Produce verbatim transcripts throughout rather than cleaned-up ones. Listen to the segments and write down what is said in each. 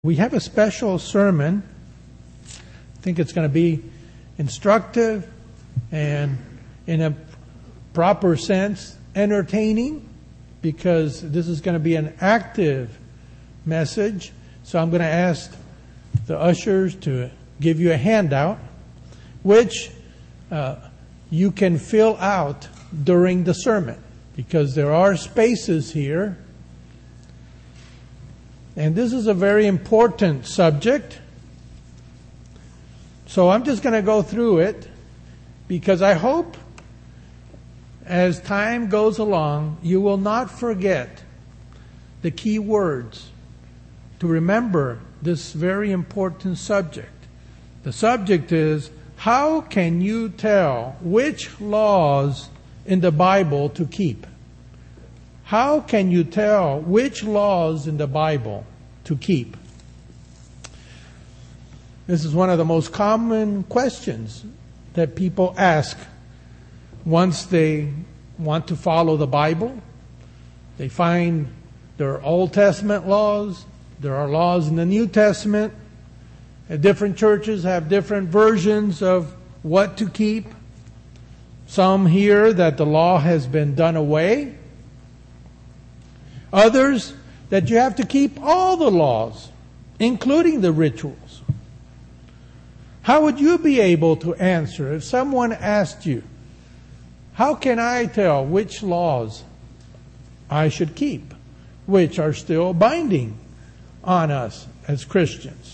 We have a special sermon. I think it's going to be instructive and, in a proper sense, entertaining, because this is going to be an active message. So I'm going to ask the ushers to give you a handout, which uh, you can fill out during the sermon, because there are spaces here. And this is a very important subject. So I'm just going to go through it, because I hope as time goes along, you will not forget the key words to remember this very important subject. The subject is, how can you tell which laws in the Bible to keep? How can you tell which laws in the Bible to keep? This is one of the most common questions that people ask once they want to follow the Bible. They find there are Old Testament laws, there are laws in the New Testament. Different churches have different versions of what to keep. Some hear that the law has been done away. Others, that you have to keep all the laws, including the rituals. How would you be able to answer if someone asked you, how can I tell which laws I should keep, which are still binding on us as Christians?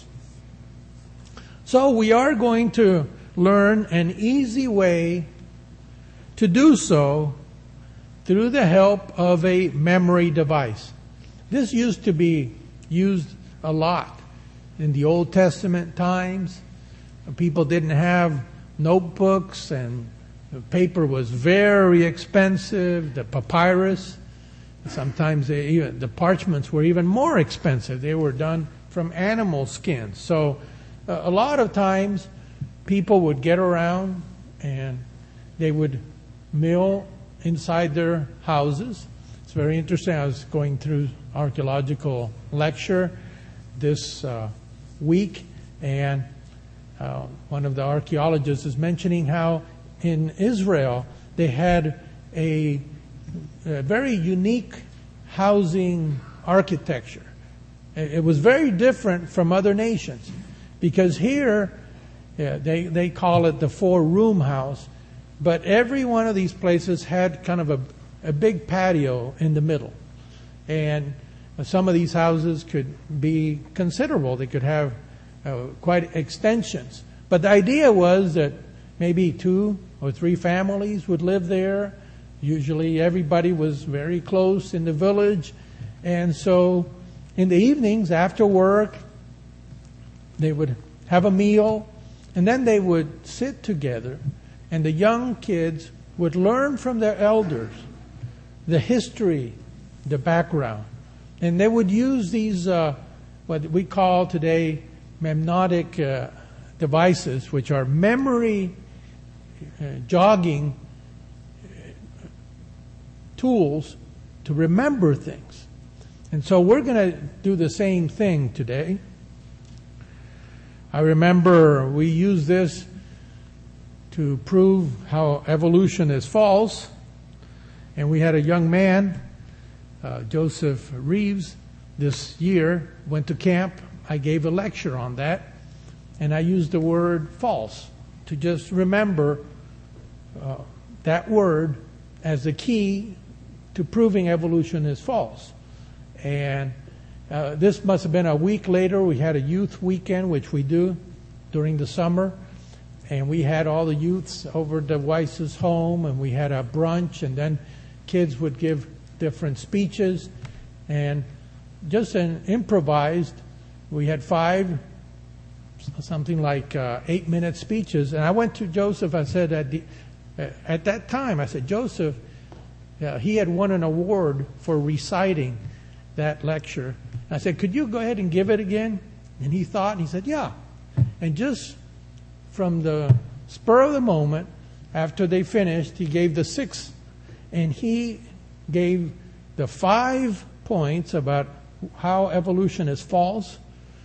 So we are going to learn an easy way to do so through the help of a memory device. This used to be used a lot in the Old Testament times. People didn't have notebooks, and the paper was very expensive. The papyrus, sometimes they even, the parchments were even more expensive. They were done from animal skins. So uh, a lot of times people would get around and they would mill inside their houses. It's very interesting. I was going through archaeological lecture this uh, week, and uh, one of the archaeologists is mentioning how in Israel they had a, a very unique housing architecture. It was very different from other nations, because here yeah, they they call it the four-room house. But every one of these places had kind of a, a big patio in the middle. And some of these houses could be considerable. They could have uh, quite extensions. But the idea was that maybe two or three families would live there. Usually everybody was very close in the village. And so in the evenings after work, they would have a meal, and then they would sit together. And the young kids would learn from their elders the history, the background. And they would use these, uh, what we call today, mnemonic uh, devices, which are memory uh, jogging tools to remember things. And so we're going to do the same thing today. I remember we used this to prove how evolution is false. And we had a young man, uh, Joseph Reeves, this year, went to camp. I gave a lecture on that. And I used the word false to just remember uh, that word as the key to proving evolution is false. And uh, this must have been a week later. We had a youth weekend, which we do during the summer. And we had all the youths over to Weiss's home, and we had a brunch, and then kids would give different speeches. And just an improvised, we had five, something like uh, eight-minute speeches. And I went to Joseph, I said, at, the, at that time, I said, Joseph, uh, he had won an award for reciting that lecture. I said, could you go ahead and give it again? And he thought, and he said, yeah. And just from the spur of the moment, after they finished, he gave the sixth, and he gave the five points about how evolution is false.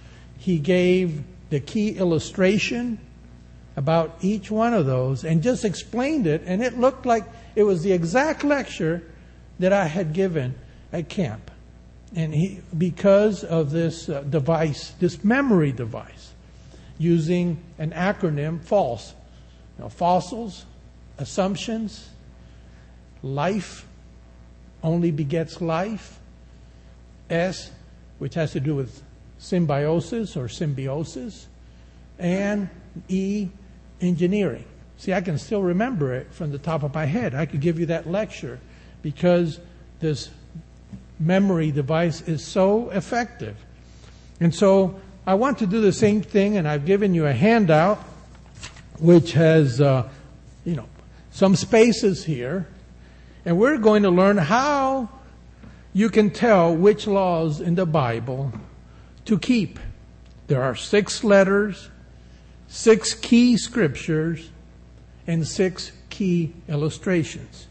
he gave the key illustration about each one of those and just explained it, and it looked like it was the exact lecture that I had given at camp. And he, because of this uh, device, this memory device, using an acronym, FALSE. You know, fossils, assumptions, life only begets life. S, which has to do with symbiosis or symbiosis. And E, engineering. See, I can still remember it from the top of my head. I could give you that lecture because this memory device is so effective. And so I want to do the same thing, and I've given you a handout which has, uh, you know, some spaces here. And we're going to learn how you can tell which laws in the Bible to keep. There are six letters, six key scriptures, and six key illustrations.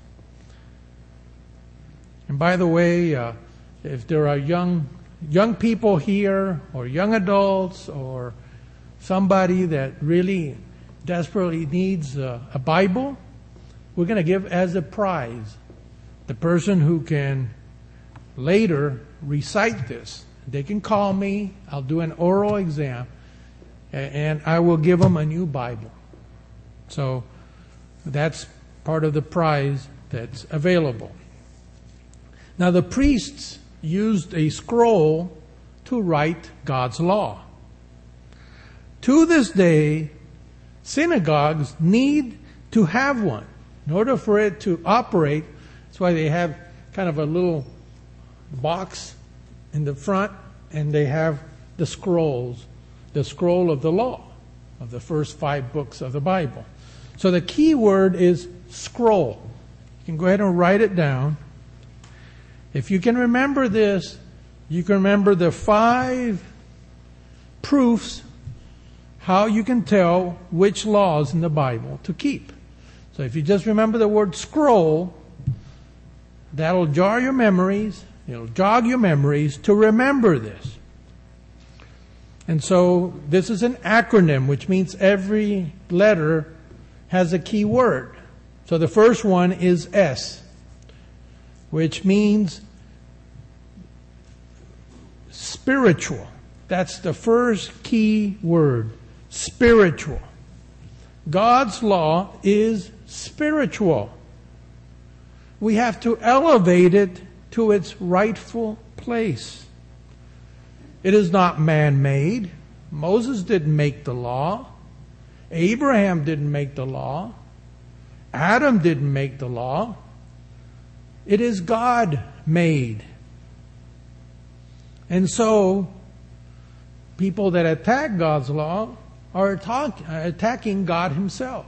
And by the way, uh, if there are young young people here, or young adults, or somebody that really desperately needs a, a Bible, we're going to give as a prize the person who can later recite this. They can call me. I'll do an oral exam, and I will give them a new Bible. So that's part of the prize that's available. Now, the priests used a scroll to write God's law. To this day, synagogues need to have one in order for it to operate. That's why they have kind of a little box in the front, and they have the scrolls, the scroll of the law, of the first five books of the Bible. So the key word is scroll. You can go ahead and write it down. If you can remember this, you can remember the five proofs how you can tell which laws in the Bible to keep. So if you just remember the word scroll, that'll jar your memories, it'll jog your memories to remember this. And so this is an acronym, which means every letter has a key word. So the first one is S, which means spiritual. That's the first key word, spiritual. God's law is spiritual. We have to elevate it to its rightful place. It is not man-made. Moses didn't make the law. Abraham didn't make the law. Adam didn't make the law. It is God-made. And so, people that attack God's law are attack, attacking God Himself.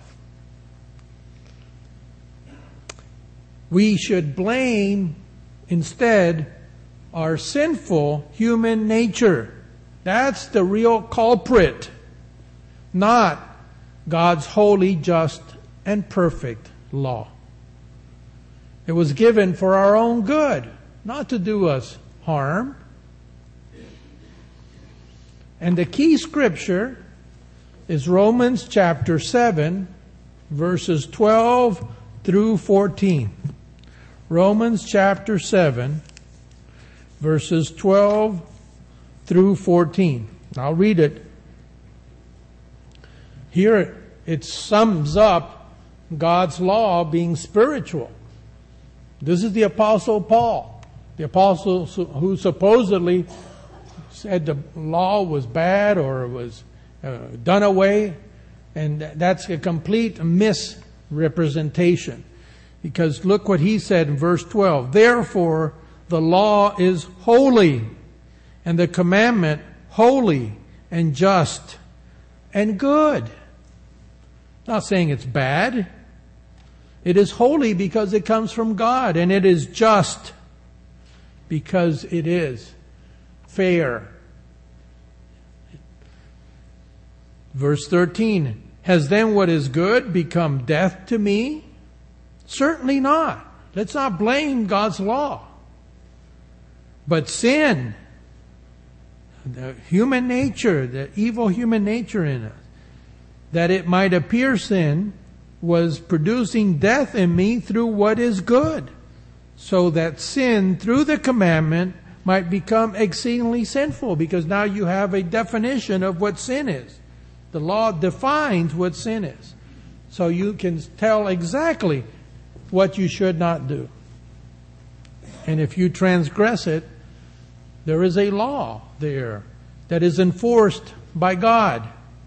We should blame instead our sinful human nature. That's the real culprit, not God's holy, just, and perfect law. It was given for our own good, not to do us harm. And the key scripture is Romans chapter seven, verses twelve through fourteen. Romans chapter seven, verses twelve through fourteen. I'll read it. Here it sums up God's law being spiritual. This is the Apostle Paul, the apostle who supposedly said the law was bad or was uh, done away, and that's a complete misrepresentation. Because look what he said in verse twelve. Therefore, the law is holy, and the commandment holy and just and good. Not saying it's bad. It is holy because it comes from God, and it is just because it is fair. Verse thirteen, has then what is good become death to me? Certainly not. Let's not blame God's law. But sin, the human nature, the evil human nature in us, that it might appear sin was producing death in me through what is good, so that sin through the commandment might become exceedingly sinful, because now you have a definition of what sin is. The law defines what sin is. So you can tell exactly what you should not do. And if you transgress it, there is a law there that is enforced by God.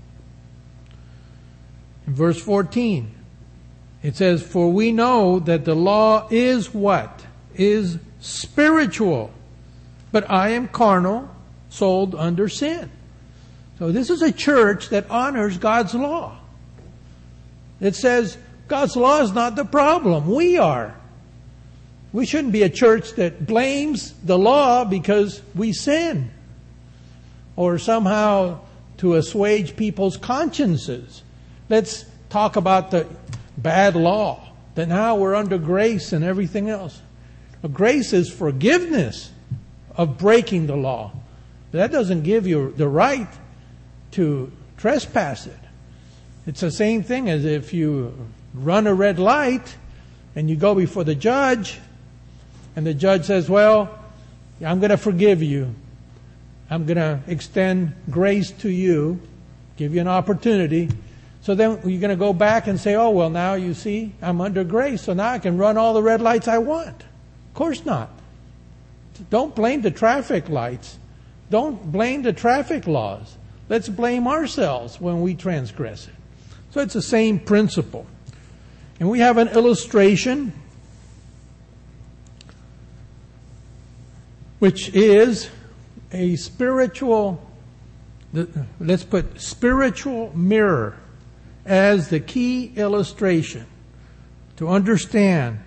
In verse fourteen, it says, "For we know that the law is what? Is spiritual. But I am carnal, sold under sin." So this is a church that honors God's law. It says God's law is not the problem. We are. We shouldn't be a church that blames the law because we sin, or somehow to assuage people's consciences. Let's talk about the bad law, that now we're under grace and everything else. Well, grace is forgiveness of breaking the law. But that doesn't give you the right to trespass it. It's the same thing as if you run a red light and you go before the judge, and the judge says, well, I'm going to forgive you. I'm going to extend grace to you, give you an opportunity. So then you're going to go back and say, oh, well, now you see, I'm under grace, so now I can run all the red lights I want. Of course not. Don't blame the traffic lights. Don't blame the traffic laws. Let's blame ourselves when we transgress it. So it's the same principle. And we have an illustration, which is a spiritual, let's put spiritual mirror as the key illustration to understand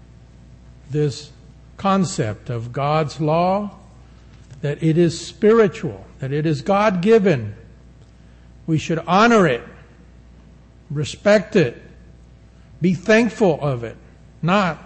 this concept of God's law, that it is spiritual, that it is God-given. We should honor it, respect it, be thankful of it, not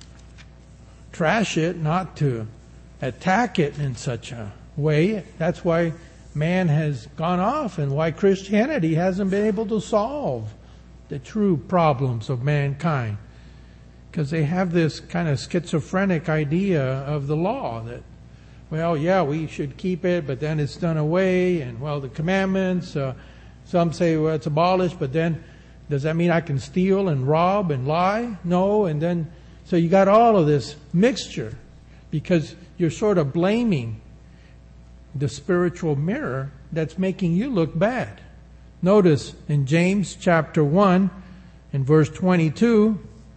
trash it, not to attack it in such a way. That's why man has gone off and why Christianity hasn't been able to solve the true problems of mankind. Because they have this kind of schizophrenic idea of the law that, well, yeah, we should keep it, but then it's done away. And, well, the commandments, uh, some say, well, it's abolished, but then does that mean I can steal and rob and lie? No. And then, so you got all of this mixture because you're sort of blaming the spiritual mirror that's making you look bad. Notice in James chapter one, in verse twenty-two,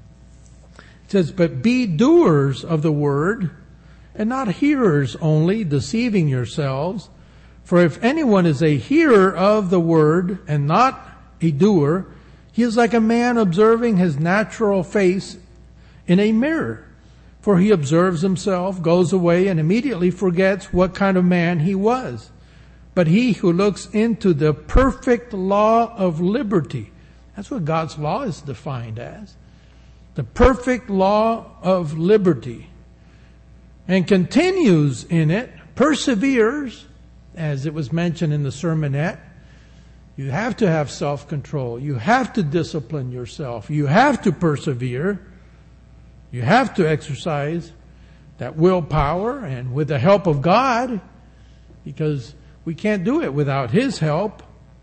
it says, "But be doers of the word, and not hearers only, deceiving yourselves. For if anyone is a hearer of the word and not a doer, he is like a man observing his natural face in a mirror. For he observes himself, goes away, and immediately forgets what kind of man he was. But he who looks into the perfect law of liberty," that's what God's law is defined as, the perfect law of liberty, "and continues in it," perseveres, as it was mentioned in the sermonette. You have to have self-control. You have to discipline yourself. You have to persevere. You have to exercise that willpower, and with the help of God, because we can't do it without His help.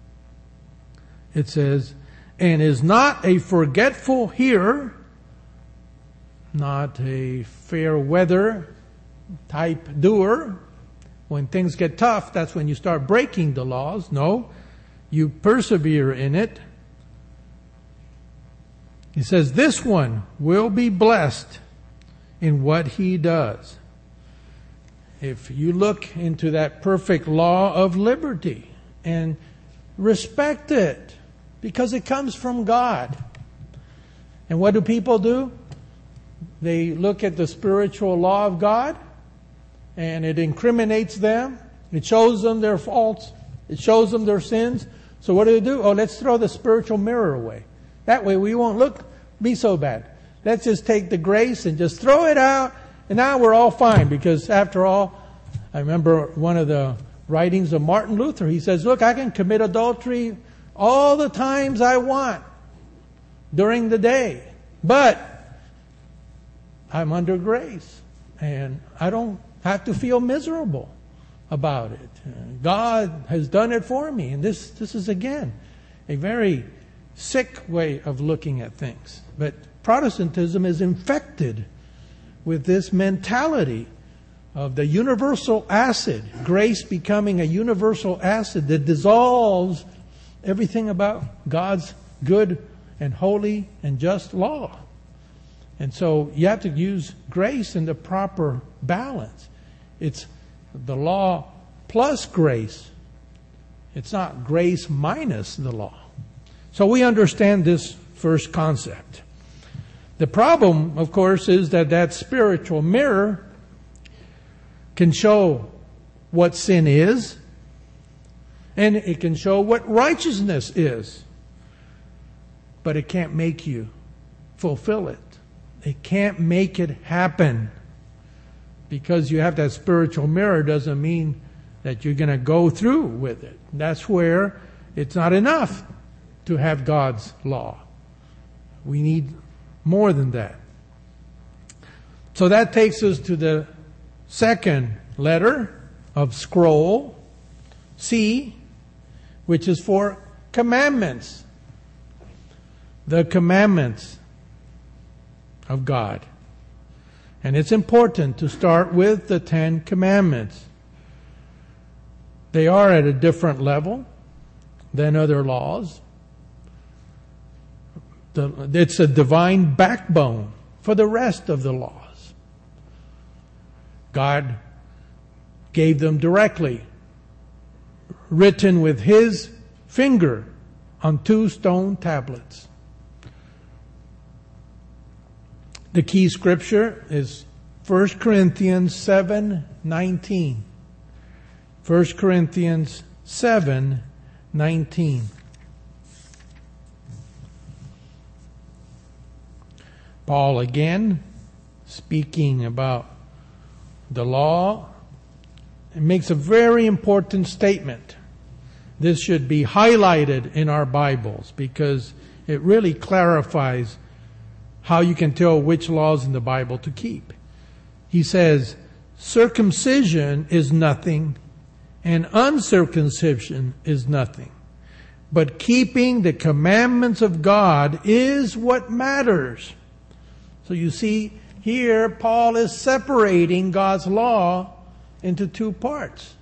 It says, "and is not a forgetful hearer," not a fair weather type doer. When things get tough, that's when you start breaking the laws. No, you persevere in it. He says, "This one will be blessed in what he does." If you look into that perfect law of liberty and respect it, because it comes from God. And what do people do? They look at the spiritual law of God, and it incriminates them. It shows them their faults. It shows them their sins. So what do they do? Oh, let's throw the spiritual mirror away. That way we won't look, be so bad. Let's just take the grace and just throw it out, and now we're all fine. Because after all, I remember one of the writings of Martin Luther. He says, look, I can commit adultery all the times I want during the day, but I'm under grace and I don't have to feel miserable about it. God has done it for me. And this, this is again a very sick way of looking at things. But Protestantism is infected with this mentality of the universal acid, grace becoming a universal acid that dissolves everything about God's good and holy and just law. And so you have to use grace in the proper balance. It's the law plus grace. It's not grace minus the law. So we understand this first concept. The problem, of course, is that that spiritual mirror can show what sin is, and it can show what righteousness is, but it can't make you fulfill it. It can't make it happen. Because you have that spiritual mirror doesn't mean that you're going to go through with it. That's where it's not enough to have God's law. We need more than that. So that takes us to the second letter of scroll, C, which is for commandments. The commandments of God. And it's important to start with the Ten Commandments. They are at a different level than other laws. The, it's a divine backbone for the rest of the laws. God gave them directly, written with His finger on two stone tablets. The key scripture is First Corinthians seven nineteen. First Corinthians seven nineteen. Paul again, speaking about the law, makes a very important statement. This should be highlighted in our Bibles because it really clarifies how you can tell which laws in the Bible to keep. He says, circumcision is nothing and uncircumcision is nothing. But keeping the commandments of God is what matters. So you see, here Paul is separating God's law into two parts.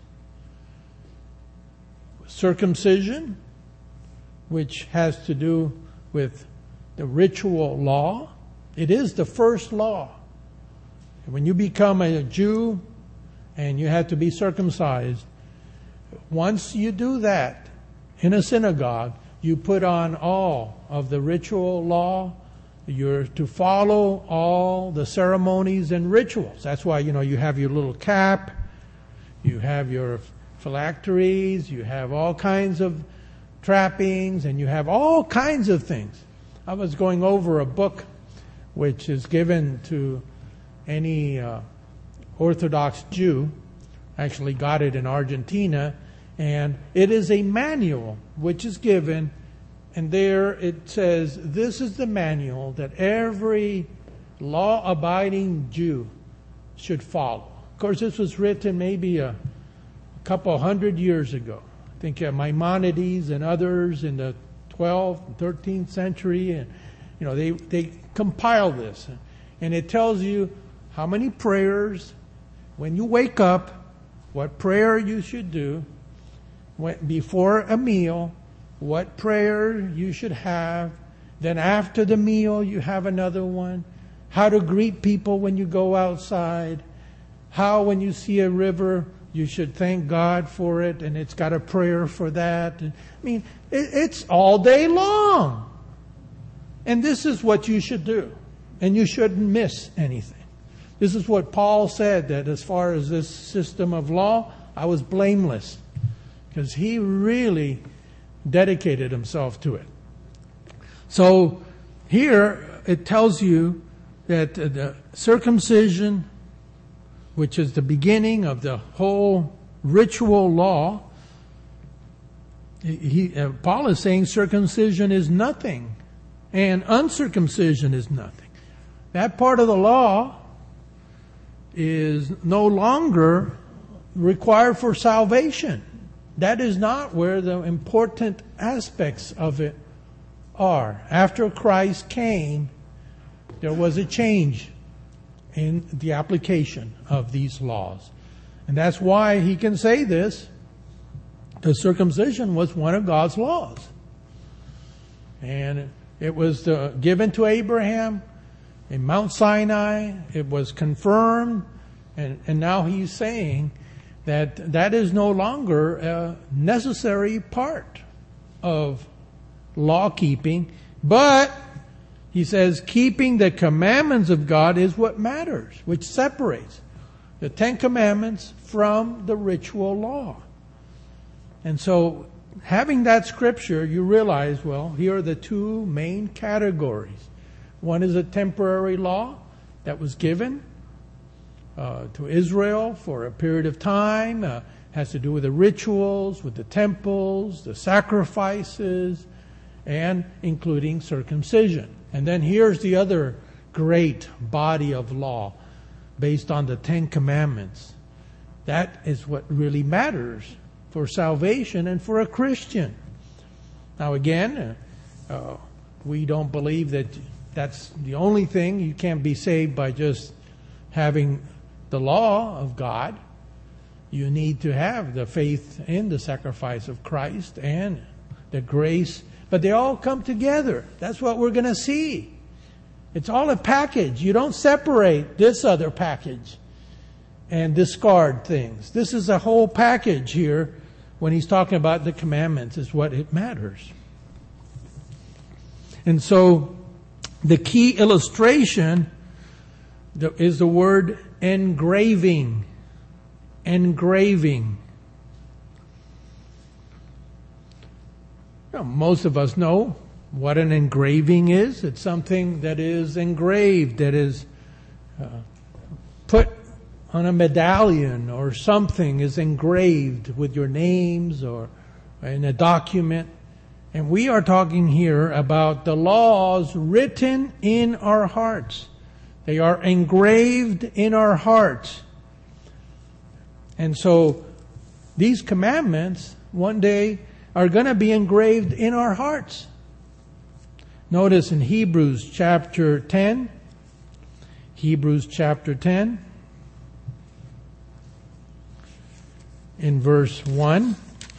Circumcision, which has to do with the ritual law. It is the first law. When you become a Jew and you have to be circumcised, once you do that in a synagogue, you put on all of the ritual law. You're to follow all the ceremonies and rituals. That's why, you know, you have your little cap, you have your phylacteries, you have all kinds of trappings, and you have all kinds of things. I was going over a book which is given to any uh, Orthodox Jew. Actually got it in Argentina, and it is a manual which is given, and there it says, this is the manual that every law-abiding Jew should follow. Of course, this was written maybe a, a couple hundred years ago. I think uh, Maimonides and others in the twelfth and thirteenth century, and you know they they compiled this, and it tells you how many prayers when you wake up, what prayer you should do when, before a meal, what prayer you should have, then after the meal you have another one, how to greet people when you go outside, how when you see a river you should thank God for it, and it's got a prayer for that. I mean, it, it's all day long. And this is what you should do. And you shouldn't miss anything. This is what Paul said, that as far as this system of law, I was blameless. Because he really dedicated himself to it. So here it tells you that the circumcision, which is the beginning of the whole ritual law, he, uh, Paul is saying circumcision is nothing and uncircumcision is nothing. That part of the law is no longer required for salvation. That is not where the important aspects of it are. After Christ came, there was a change in the application of these laws. And that's why he can say this. The circumcision was one of God's laws. And it was uh, given to Abraham in Mount Sinai. It was confirmed. And, and now he's saying that that is no longer a necessary part of law keeping. But he says keeping the commandments of God is what matters, which separates the Ten Commandments from the ritual law. And so, having that scripture, you realize, well, here are the two main categories. One is a temporary law that was given uh, to Israel for a period of time. Uh, has to do with the rituals, with the temples, the sacrifices, and including circumcision. And then here's the other great body of law based on the Ten Commandments. That is what really matters for salvation and for a Christian. Now again, uh, uh, we don't believe that that's the only thing. You can't be saved by just having the law of God. You need to have the faith in the sacrifice of Christ and the grace. But they all come together. That's what we're going to see. It's all a package. You don't separate this other package and discard things. This is a whole package here. When he's talking about the commandments, is what it matters. And so, the key illustration is the word engraving. Engraving. Now, most of us know what an engraving is. It's something that is engraved, that is uh, put on a medallion or something is engraved with your names or in a document. And we are talking here about the laws written in our hearts. They are engraved in our hearts. And so these commandments one day are going to be engraved in our hearts. Notice in Hebrews chapter ten, Hebrews chapter ten, in verse one.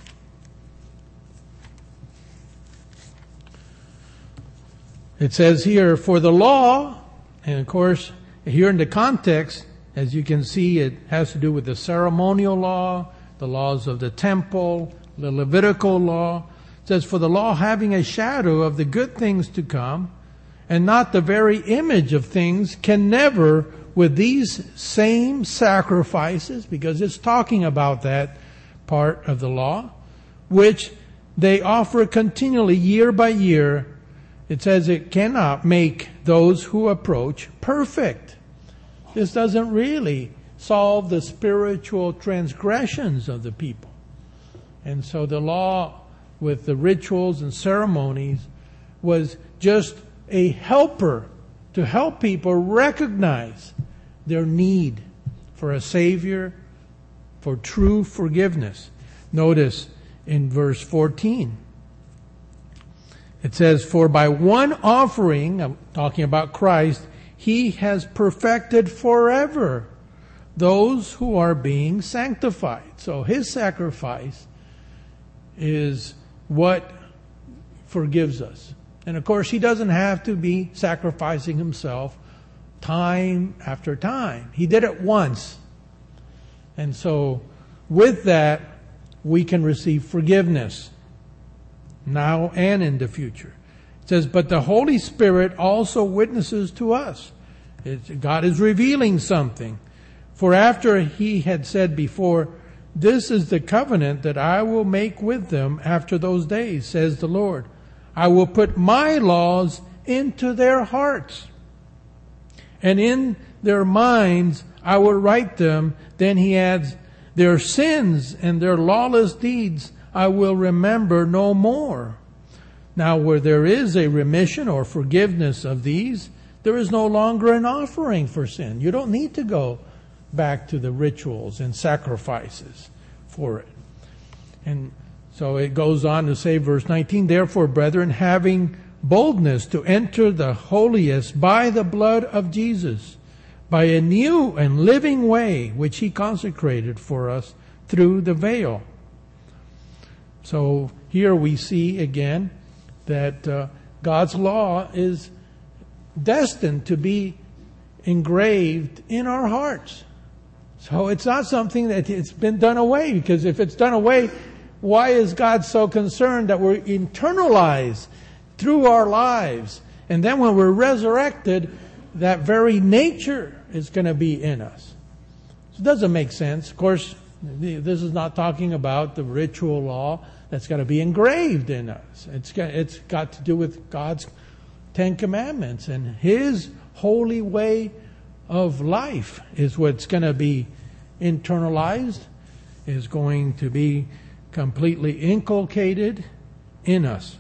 It says here, for the law, and of course, here in the context, as you can see, it has to do with the ceremonial law, the laws of the temple, the Levitical law. It says, for the law having a shadow of the good things to come, and not the very image of things, can never, with these same sacrifices, because it's talking about that part of the law, which they offer continually year by year, it says it cannot make those who approach perfect. This doesn't really solve the spiritual transgressions of the people. And so the law with the rituals and ceremonies was just a helper to help people recognize their need for a Savior, for true forgiveness. Notice in verse fourteen. It says, for by one offering, I'm talking about Christ, He has perfected forever those who are being sanctified. So His sacrifice is what forgives us. And of course, He doesn't have to be sacrificing Himself time after time. He did it once. And so, with that, we can receive forgiveness now and in the future. It says, but the Holy Spirit also witnesses to us. It's, God is revealing something. For after He had said before, this is the covenant that I will make with them after those days, says the Lord. I will put my laws into their hearts, and in their minds I will write them. Then He adds, Their sins and their lawless deeds I will remember no more. Now where there is a remission or forgiveness of these, there is no longer an offering for sin. You don't need to go back to the rituals and sacrifices for it. And so it goes on to say, verse nineteen, therefore, brethren, having boldness to enter the holiest by the blood of Jesus, by a new and living way which he consecrated for us through the veil. So here we see again that uh, God's law is destined to be engraved in our hearts. So it's not something that it's been done away, because if it's done away, why is God so concerned that we're internalized through our lives? And then when we're resurrected, that very nature is going to be in us. So it doesn't make sense. Of course, this is not talking about the ritual law that's going to be engraved in us. It's got, it's got to do with God's Ten Commandments, and His holy way of life is what's going to be internalized, is going to be completely inculcated in us.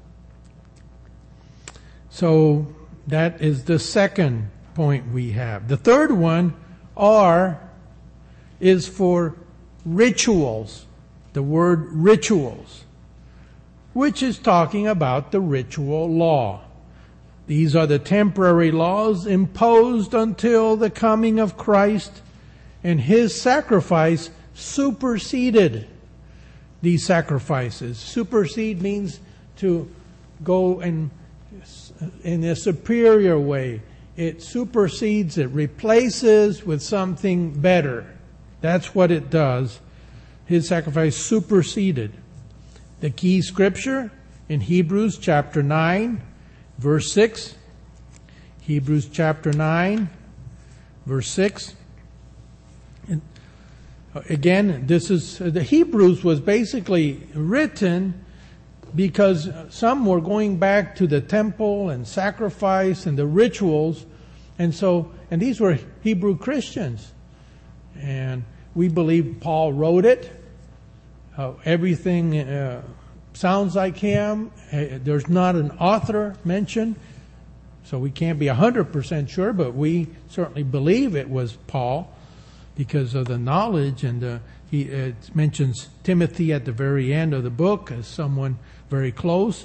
So that is the second point we have. The third one, R, is for rituals. The word rituals, which is talking about the ritual law. These are the temporary laws imposed until the coming of Christ, and His sacrifice superseded these sacrifices. Supersede means to go in, in a superior way. It supersedes, it replaces with something better. That's what it does. His sacrifice superseded. The key scripture in Hebrews chapter nine, verse six. Hebrews chapter nine, verse six. And again, this is, the Hebrews was basically written because some were going back to the temple and sacrifice and the rituals. And so, and these were Hebrew Christians. And we believe Paul wrote it. Uh, everything uh, sounds like him. Uh, there's not an author mentioned, so we can't be one hundred percent sure, but we certainly believe it was Paul because of the knowledge. And uh, he uh, mentions Timothy at the very end of the book as someone very close.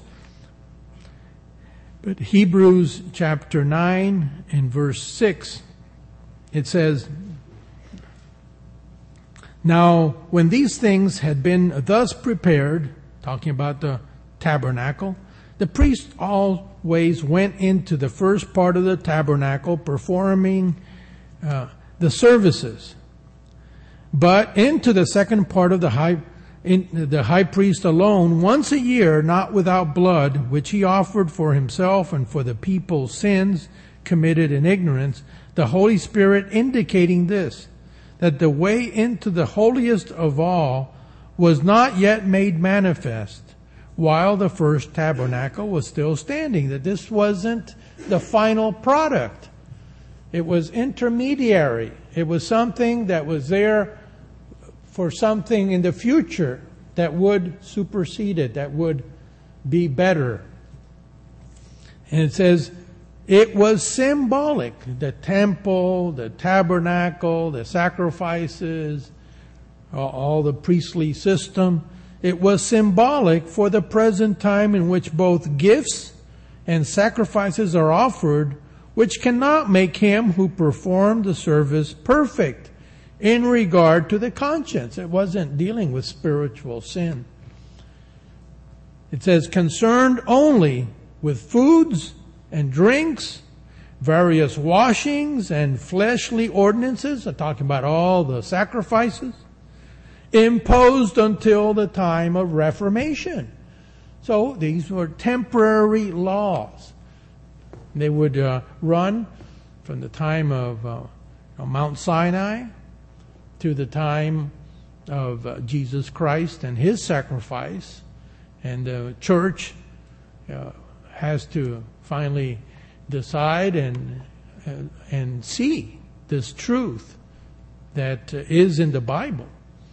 But Hebrews chapter nine and verse six, it says, now, when these things had been thus prepared, talking about the tabernacle, the priest always went into the first part of the tabernacle performing uh, the services. But into the second part of the high, in, the high priest alone, once a year, not without blood, which he offered for himself and for the people's sins committed in ignorance, the Holy Spirit indicating this, that the way into the holiest of all was not yet made manifest while the first tabernacle was still standing. That this wasn't the final product. It was intermediary. It was something that was there for something in the future that would supersede it, that would be better. And it says, it was symbolic. The temple, the tabernacle, the sacrifices, all the priestly system. It was symbolic for the present time in which both gifts and sacrifices are offered, which cannot make him who performed the service perfect in regard to the conscience. It wasn't dealing with spiritual sin. It says, concerned only with foods and drinks, various washings and fleshly ordinances. I'm talking about all the sacrifices imposed until the time of Reformation. So these were temporary laws. They would uh, run from the time of uh, Mount Sinai to the time of uh, Jesus Christ and His sacrifice. And the church uh, has to finally decide and uh, and see this truth that uh, is in the Bible.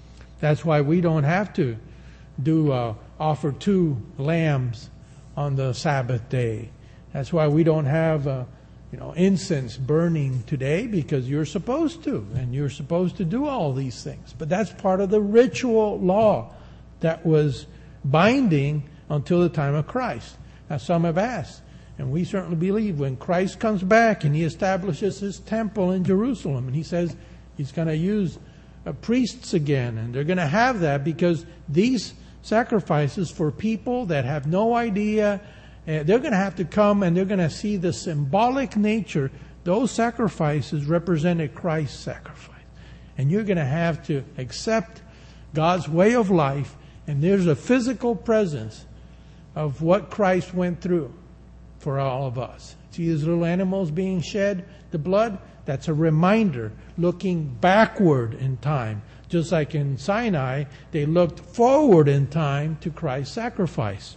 That's why we don't have to do uh, offer two lambs on the Sabbath day. That's why we don't have uh, you know incense burning today, because you're supposed to, and you're supposed to do all these things. But that's part of the ritual law that was binding until the time of Christ. Now some have asked, and we certainly believe when Christ comes back and He establishes His temple in Jerusalem, and He says He's going to use uh, priests again, and they're going to have that because these sacrifices for people that have no idea, uh, they're going to have to come and they're going to see the symbolic nature. Those sacrifices represented Christ's sacrifice. And you're going to have to accept God's way of life, and there's a physical presence of what Christ went through for all of us. See these little animals being shed, the blood? That's a reminder, looking backward in time. Just like in Sinai, they looked forward in time to Christ's sacrifice.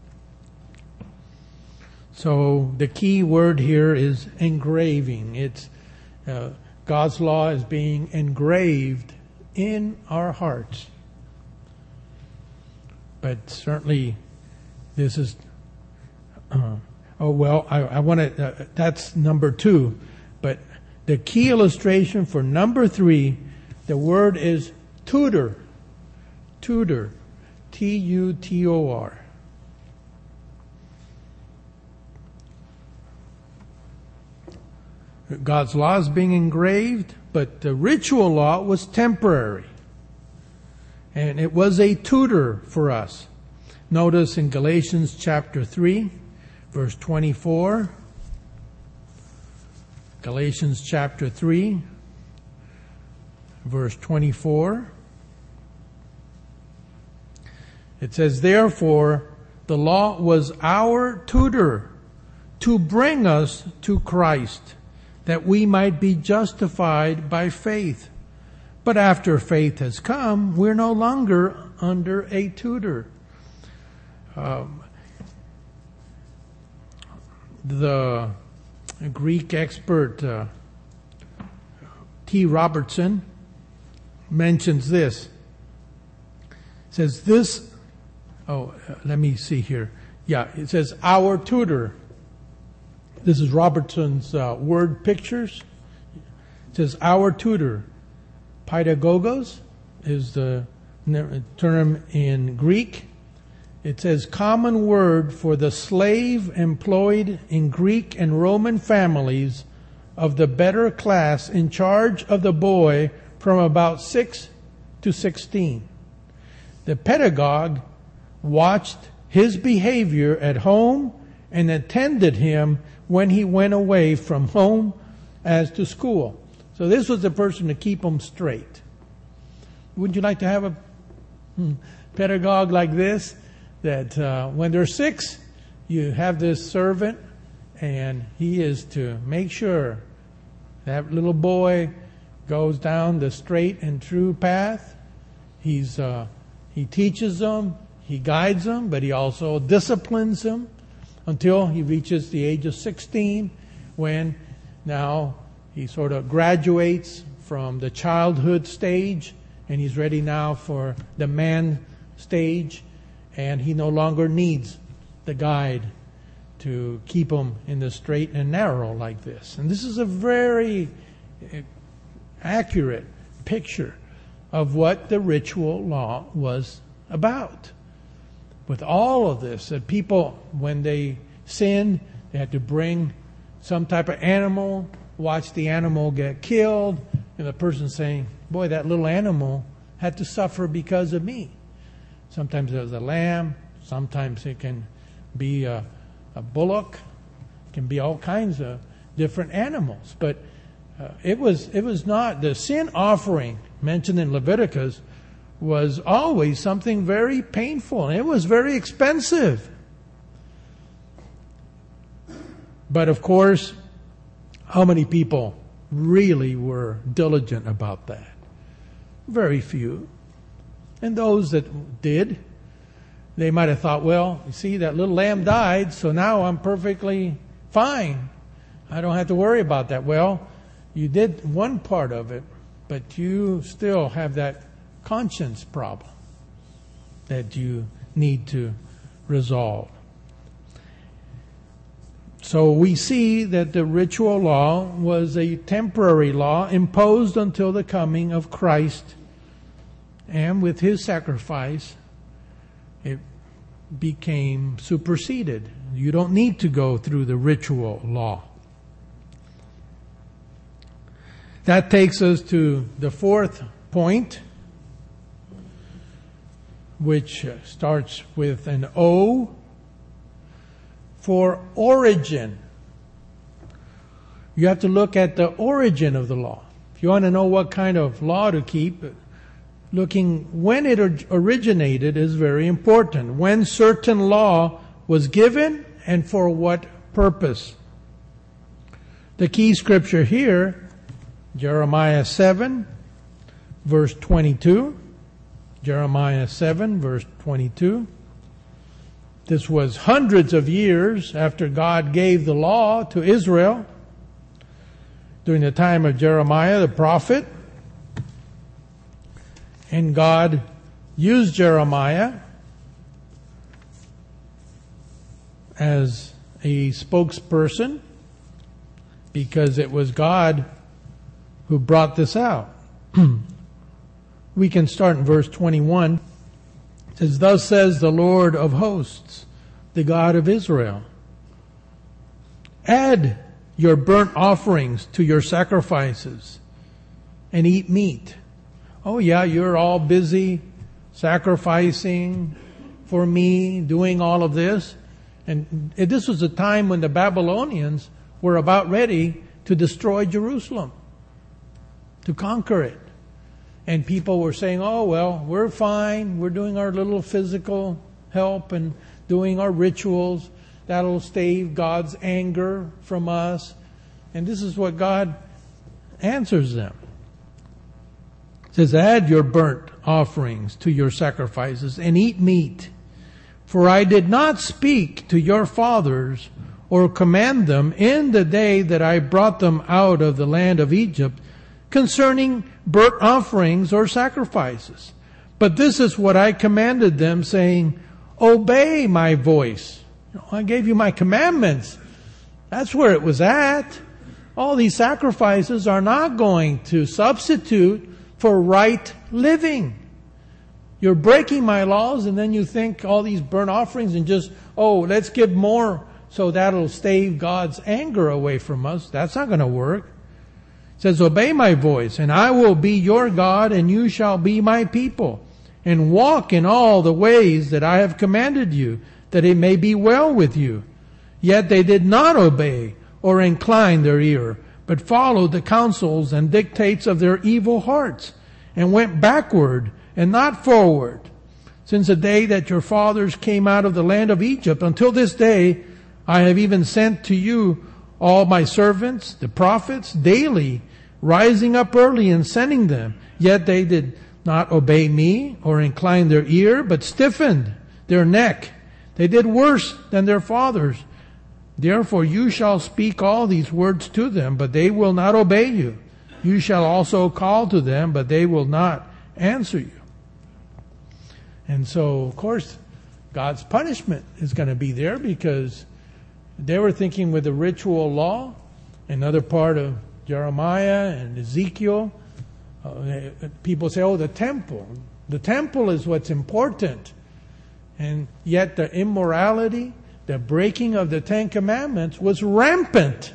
So the key word here is engraving. It's uh, God's law is being engraved in our hearts. But certainly, this is. Uh, oh well, I, I want to. Uh, that's number two, but the key illustration for number three. The word is tutor. Tutor. T U T O R. God's law is being engraved, but the ritual law was temporary. And it was a tutor for us. Notice in Galatians chapter three, verse twenty-four. Galatians chapter three. Verse twenty-four. It says, therefore, the law was our tutor to bring us to Christ, that we might be justified by faith. But after faith has come, we're no longer under a tutor. Um, the Greek expert uh, T. Robertson mentions this. It says this, oh, uh, let me see here. Yeah, it says our tutor. This is Robertson's uh, word pictures. It says our tutor. Pedagogos is the term in Greek. It says common word for the slave employed in Greek and Roman families of the better class in charge of the boy from about six to sixteen. The pedagogue watched his behavior at home and attended him when he went away from home as to school. So this was the person to keep him straight. Wouldn't you like to have a hmm, pedagogue like this? That uh, when they're six, you have this servant, and he is to make sure that little boy goes down the straight and true path. He's uh, he teaches them, he guides them, but he also disciplines them until he reaches the age of sixteen, when now he sort of graduates from the childhood stage, and he's ready now for the man stage, and he no longer needs the guide to keep him in the straight and narrow like this. And this is a very accurate picture of what the ritual law was about. With all of this, that people, when they sinned, they had to bring some type of animal, watch the animal get killed, and the person saying, boy, that little animal had to suffer because of me. Sometimes it was a lamb, sometimes it can be a, a bullock, it can be all kinds of different animals. But uh, it was it was not, the sin offering mentioned in Leviticus was always something very painful, and it was very expensive. But of course, how many people really were diligent about that? Very few. And those that did, they might have thought, well, you see, that little lamb died, so now I'm perfectly fine. I don't have to worry about that. Well, you did one part of it, but you still have that conscience problem that you need to resolve. So we see that the ritual law was a temporary law imposed until the coming of Christ, and with His sacrifice, it became superseded. You don't need to go through the ritual law. That takes us to the fourth point, which starts with an O for origin. You have to look at the origin of the law. If you want to know what kind of law to keep, looking when it originated is very important. When certain law was given and for what purpose. The key scripture here, Jeremiah seven, verse twenty-two. Jeremiah seven, verse twenty-two. This was hundreds of years after God gave the law to Israel. During the time of Jeremiah the prophet. And God used Jeremiah as a spokesperson because it was God who brought this out. We can start in verse twenty-one. It says, "Thus says the Lord of hosts, the God of Israel, add your burnt offerings to your sacrifices and eat meat." Oh yeah, you're all busy sacrificing for me, doing all of this. And this was a time when the Babylonians were about ready to destroy Jerusalem, to conquer it. And people were saying, oh well, we're fine, we're doing our little physical help and doing our rituals. That'll stave God's anger from us. And this is what God answers them. It says, add your burnt offerings to your sacrifices and eat meat. For I did not speak to your fathers or command them in the day that I brought them out of the land of Egypt concerning burnt offerings or sacrifices. But this is what I commanded them, saying, obey my voice. You know, I gave you my commandments. That's where it was at. All these sacrifices are not going to substitute for right living. You're breaking my laws, and then you think all these burnt offerings and just, oh, let's give more so that'll stave God's anger away from us. That's not going to work. It says, obey my voice, and I will be your God, and you shall be my people, and walk in all the ways that I have commanded you, that it may be well with you. Yet they did not obey or incline their ear, but followed the counsels and dictates of their evil hearts, and went backward and not forward. Since the day that your fathers came out of the land of Egypt until this day, I have even sent to you all my servants, the prophets, daily, rising up early and sending them. Yet they did not obey me or incline their ear, but stiffened their neck. They did worse than their fathers. Therefore you shall speak all these words to them, but they will not obey you. You shall also call to them, but they will not answer you. And so, of course, God's punishment is going to be there because they were thinking with the ritual law, another part of Jeremiah and Ezekiel. Uh, people say, oh, the temple. The temple is what's important. And yet the immorality, the breaking of the Ten Commandments was rampant.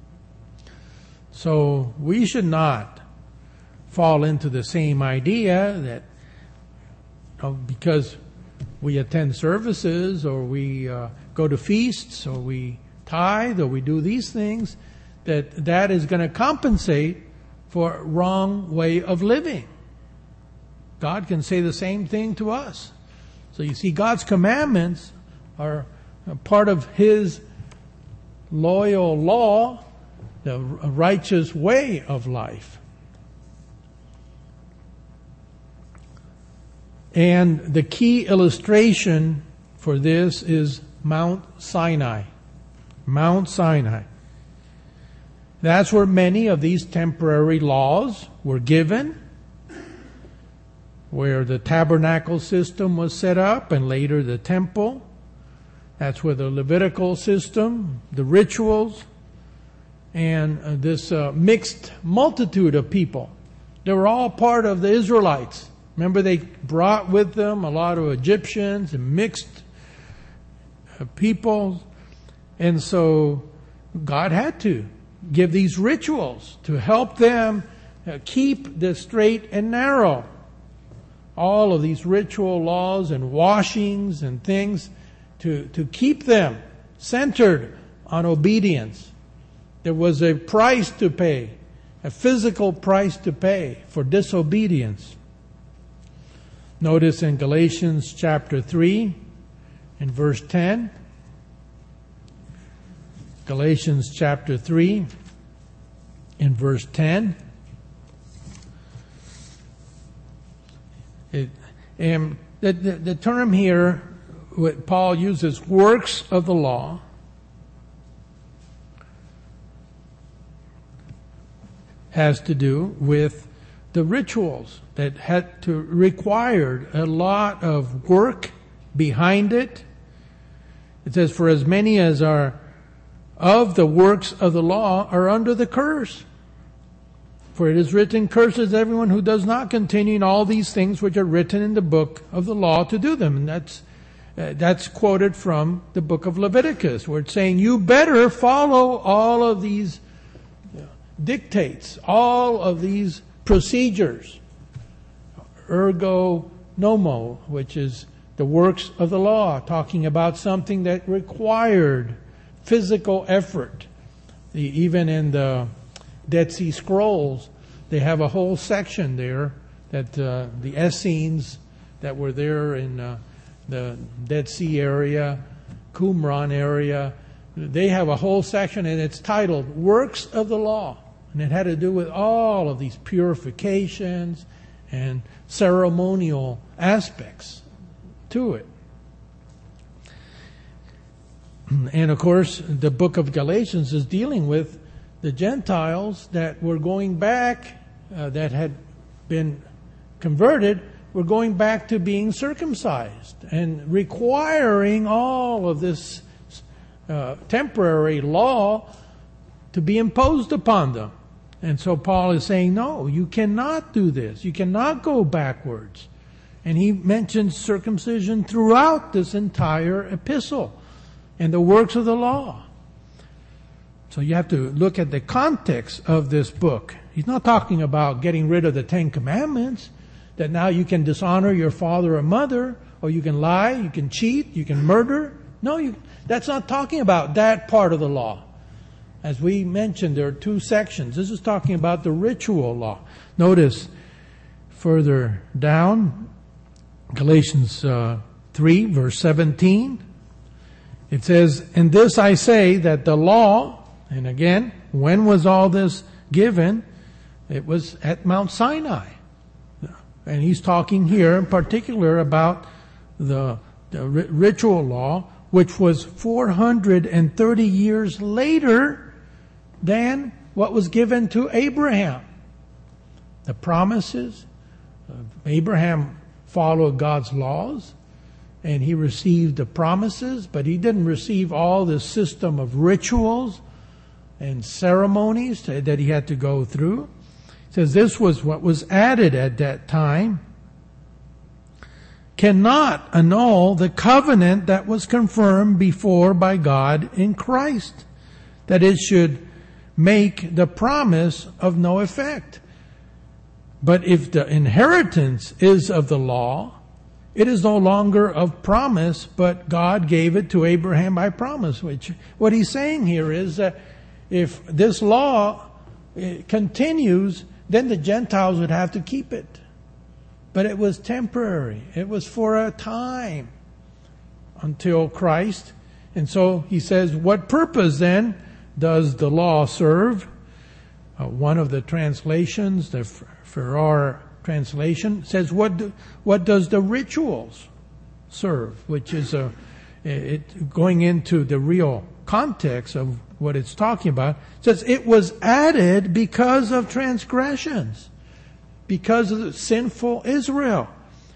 So we should not fall into the same idea that you know, because we attend services or we uh, go to feasts or we tithe or we do these things, that that is going to compensate for a wrong way of living. God can say the same thing to us. So you see, God's commandments are part of His loyal law, the righteous way of life. And the key illustration for this is Mount Sinai. Mount Sinai. That's where many of these temporary laws were given, where the tabernacle system was set up and later the temple. That's where the Levitical system, the rituals, and uh, this uh, mixed multitude of people. They were all part of the Israelites. Remember, they brought with them a lot of Egyptians and mixed uh, people. And so God had to give these rituals to help them uh, keep the straight and narrow. All of these ritual laws and washings and things to, to keep them centered on obedience. There was a price to pay, a physical price to pay for disobedience. Notice in Galatians chapter three and verse ten. Galatians chapter three and verse ten. It, and the, the, the term here, what Paul uses, works of the law, has to do with the rituals that had to required a lot of work behind it. It says, for as many as are of the works of the law are under the curse. For it is written, curses everyone who does not continue in all these things which are written in the book of the law to do them. And that's uh, that's quoted from the book of Leviticus, where it's saying you better follow all of these dictates, all of these procedures. Ergo nomo, which is the works of the law, talking about something that required physical effort. The, even in the Dead Sea Scrolls, they have a whole section there that uh, the Essenes that were there in uh, the Dead Sea area, Qumran area, they have a whole section and it's titled Works of the Law. And it had to do with all of these purifications and ceremonial aspects to it. And of course, the book of Galatians is dealing with the Gentiles that were going back, uh, that had been converted, were going back to being circumcised and requiring all of this uh, temporary law to be imposed upon them. And so Paul is saying, no, you cannot do this. You cannot go backwards. And he mentions circumcision throughout this entire epistle and the works of the law. So you have to look at the context of this book. He's not talking about getting rid of the Ten Commandments, that now you can dishonor your father or mother, or you can lie, you can cheat, you can murder. No, you, that's not talking about that part of the law. As we mentioned, there are two sections. This is talking about the ritual law. Notice further down, Galatians uh, three, verse seventeen. It says, "And this I say, that the law," and again, when was all this given? It was at Mount Sinai. And he's talking here in particular about the, the ritual law, which was four hundred thirty years later than what was given to Abraham. The promises, Abraham followed God's laws, and he received the promises, but he didn't receive all the system of rituals and ceremonies that he had to go through. It says this was what was added at that time. Cannot annul the covenant that was confirmed before by God in Christ, that it should make the promise of no effect. But if the inheritance is of the law, it is no longer of promise, but God gave it to Abraham by promise. Which, what he's saying here is that if this law continues, then the Gentiles would have to keep it. But it was temporary. It was for a time until Christ. And so he says, what purpose then does the law serve? Uh, one of the translations, the Farrar translation, says, what do, what does the rituals serve? Which is a, it, going into the real context of what it's talking about. It says it was added because of transgressions, because of the sinful Israel.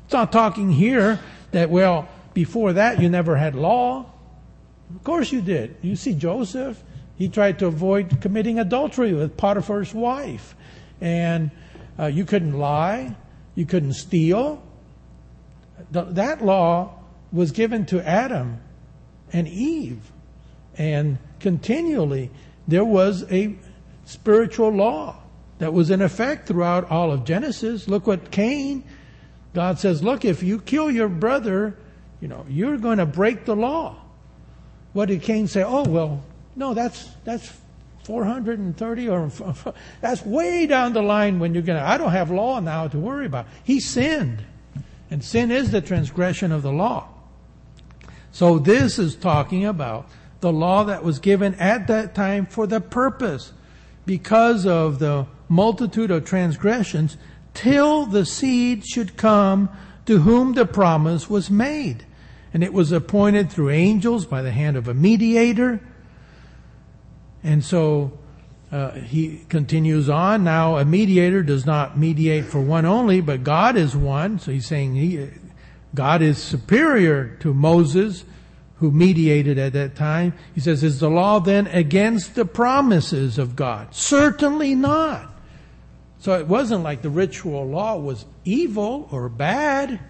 It's not talking here that, well, before that you never had law. Of course you did. You see Joseph, he tried to avoid committing adultery with Potiphar's wife. And uh, you couldn't lie. You couldn't steal. The, that law was given to Adam and Eve. And continually there was a spiritual law that was in effect throughout all of Genesis. Look what Cain, God says, look, if you kill your brother, you know, you're going to break the law. What did Cain say? Oh, well, no, that's that's four hundred thirty or that's way down the line when you're going to, I don't have law now to worry about. He sinned. And sin is the transgression of the law. So this is talking about the law that was given at that time for the purpose, because of the multitude of transgressions, till the seed should come to whom the promise was made. And it was appointed through angels by the hand of a mediator. And so uh, he continues on. Now a mediator does not mediate for one only, but God is one. So he's saying he, God is superior to Moses, who mediated at that time. He says, is the law then against the promises of God? Certainly not. So it wasn't like the ritual law was evil or bad.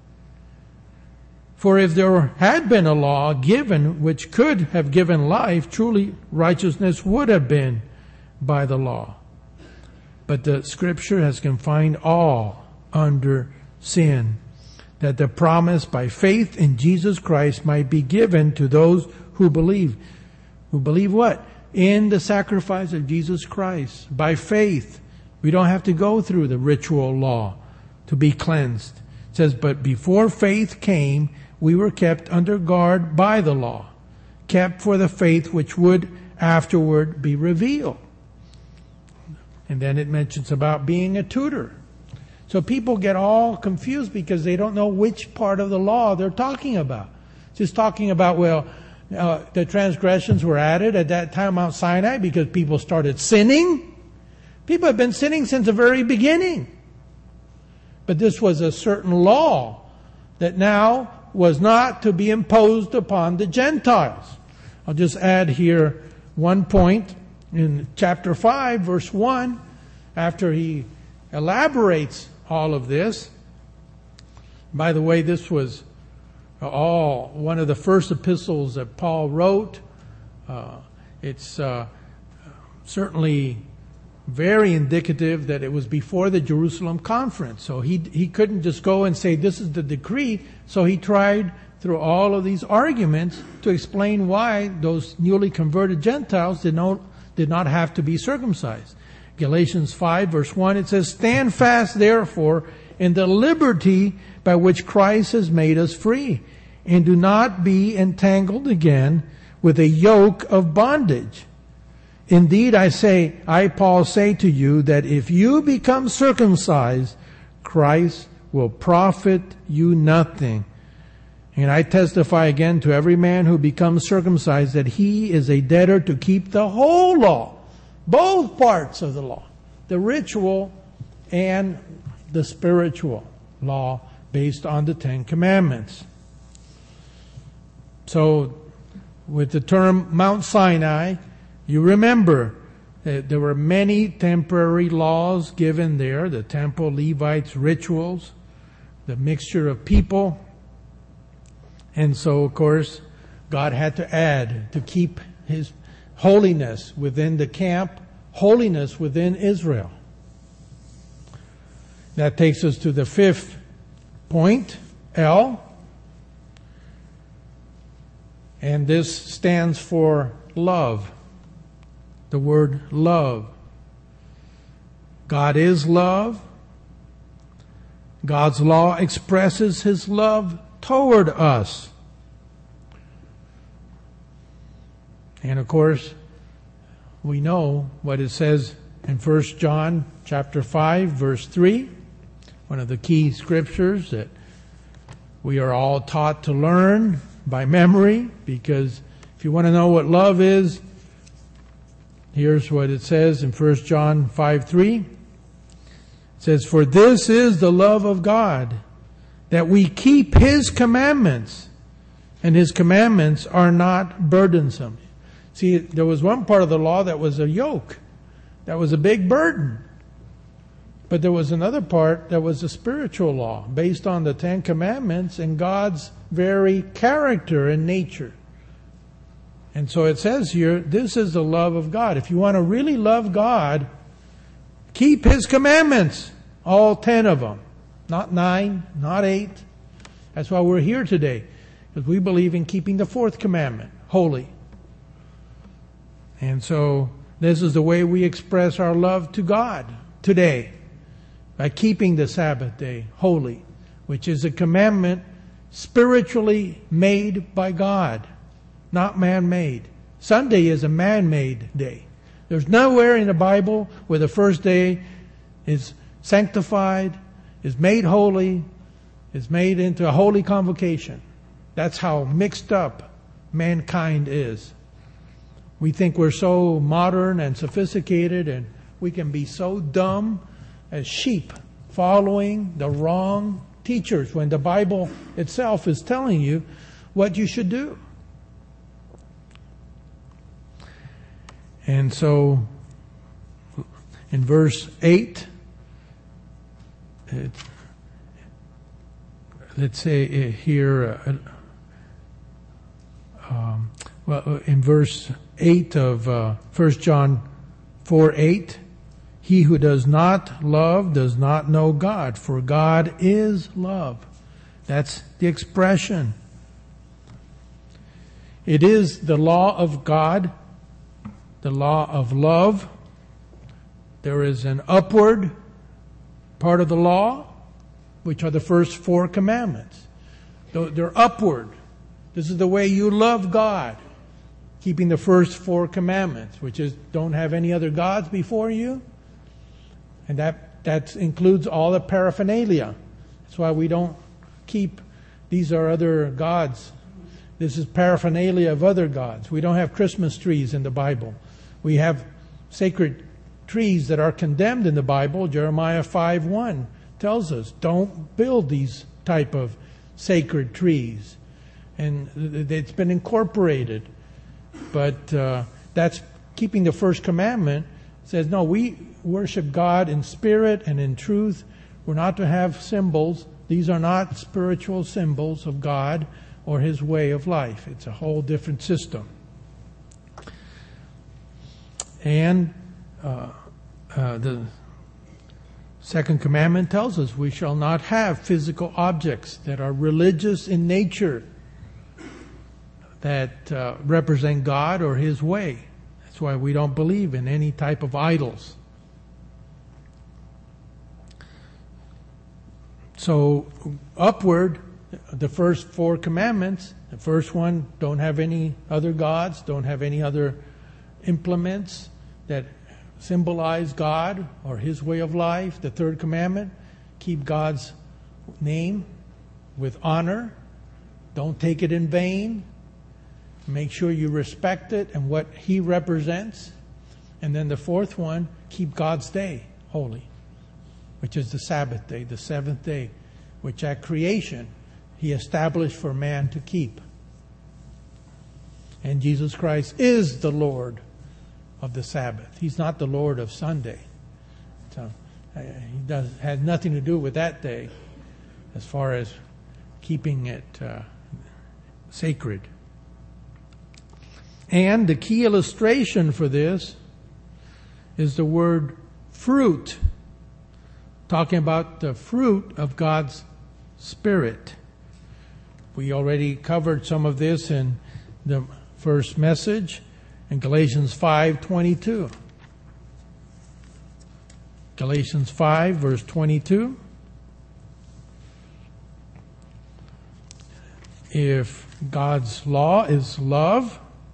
For if there had been a law given which could have given life, truly righteousness would have been by the law. But the Scripture has confined all under sin, that the promise by faith in Jesus Christ might be given to those who believe. Who believe what? In the sacrifice of Jesus Christ. By faith. We don't have to go through the ritual law to be cleansed. It says, but before faith came, we were kept under guard by the law, kept for the faith which would afterward be revealed. And then it mentions about being a tutor. So people get all confused because they don't know which part of the law they're talking about. Just talking about, well, uh, the transgressions were added at that time Mount Sinai because people started sinning. People have been sinning since the very beginning. But this was a certain law that now was not to be imposed upon the Gentiles. I'll just add here one point in chapter five, verse one, after he elaborates all of this. By the way, this was all one of the first epistles that Paul wrote. Uh, it's uh, certainly very indicative that it was before the Jerusalem conference. So he he couldn't just go and say this is the decree. So he tried through all of these arguments to explain why those newly converted Gentiles did not did not have to be circumcised. Galatians five verse one, it says, stand fast therefore in the liberty by which Christ has made us free, and do not be entangled again with a yoke of bondage. Indeed, I say, I, Paul, say to you that if you become circumcised, Christ will profit you nothing. And I testify again to every man who becomes circumcised that he is a debtor to keep the whole law, both parts of the law, the ritual and the spiritual law based on the Ten Commandments. So, with the term Mount Sinai, you remember that there were many temporary laws given there, the temple, Levites, rituals, the mixture of people. And so, of course, God had to add to keep His holiness within the camp, holiness within Israel. That takes us to the fifth point, L. And this stands for love. The word love. God is love. God's law expresses His love toward us. And of course, we know what it says in First John chapter five, verse three, one of the key scriptures that we are all taught to learn by memory, because if you want to know what love is, here's what it says in First John five three. It says, for this is the love of God, that we keep His commandments, and His commandments are not burdensome. See, there was one part of the law that was a yoke, that was a big burden. But there was another part that was a spiritual law, based on the Ten Commandments and God's very character and nature. And so it says here, this is the love of God. If you want to really love God, keep His commandments, all ten of them. Not nine, not eight. That's why we're here today, because we believe in keeping the fourth commandment, holy. And so this is the way we express our love to God today, by keeping the Sabbath day holy, which is a commandment spiritually made by God, not man-made. Sunday is a man-made day. There's nowhere in the Bible where the first day is sanctified, is made holy, is made into a holy convocation. That's how mixed up mankind is. We think we're so modern and sophisticated, and we can be so dumb as sheep following the wrong teachers when the Bible itself is telling you what you should do. And so in verse eight, it, let's say here, uh, um, well, in verse eight of uh, First John four eight, he who does not love does not know God, for God is love. That's the expression. It is the law of God, the law of love. There is an upward part of the law, which are the first four commandments. They're upward. This is the way you love God, keeping the first four commandments, which is don't have any other gods before you. And that, that includes all the paraphernalia. That's why we don't keep, these are other gods. This is paraphernalia of other gods. We don't have Christmas trees in the Bible. We have sacred trees that are condemned in the Bible. Jeremiah five one tells us, don't build these type of sacred trees. And it's been incorporated. But uh, that's keeping the first commandment. It says, no, we worship God in spirit and in truth. We're not to have symbols. These are not spiritual symbols of God or His way of life. It's a whole different system. And uh, uh, the second commandment tells us we shall not have physical objects that are religious in nature, that uh, represent God or His way. That's why we don't believe in any type of idols. So upward, the first four commandments, the first one, don't have any other gods, don't have any other implements that symbolize God or His way of life. The third commandment, keep God's name with honor. Don't take it in vain. Make sure you respect it and what He represents. And then the fourth one, keep God's day holy, which is the Sabbath day, the seventh day, which at creation He established for man to keep. And Jesus Christ is the Lord of the Sabbath. He's not the Lord of Sunday. So uh, He does has nothing to do with that day as far as keeping it uh, sacred. And the key illustration for this is the word fruit, talking about the fruit of God's Spirit. We already covered some of this in the first message in Galatians five twenty-two. Galatians five verse twenty-two. If God's law is love,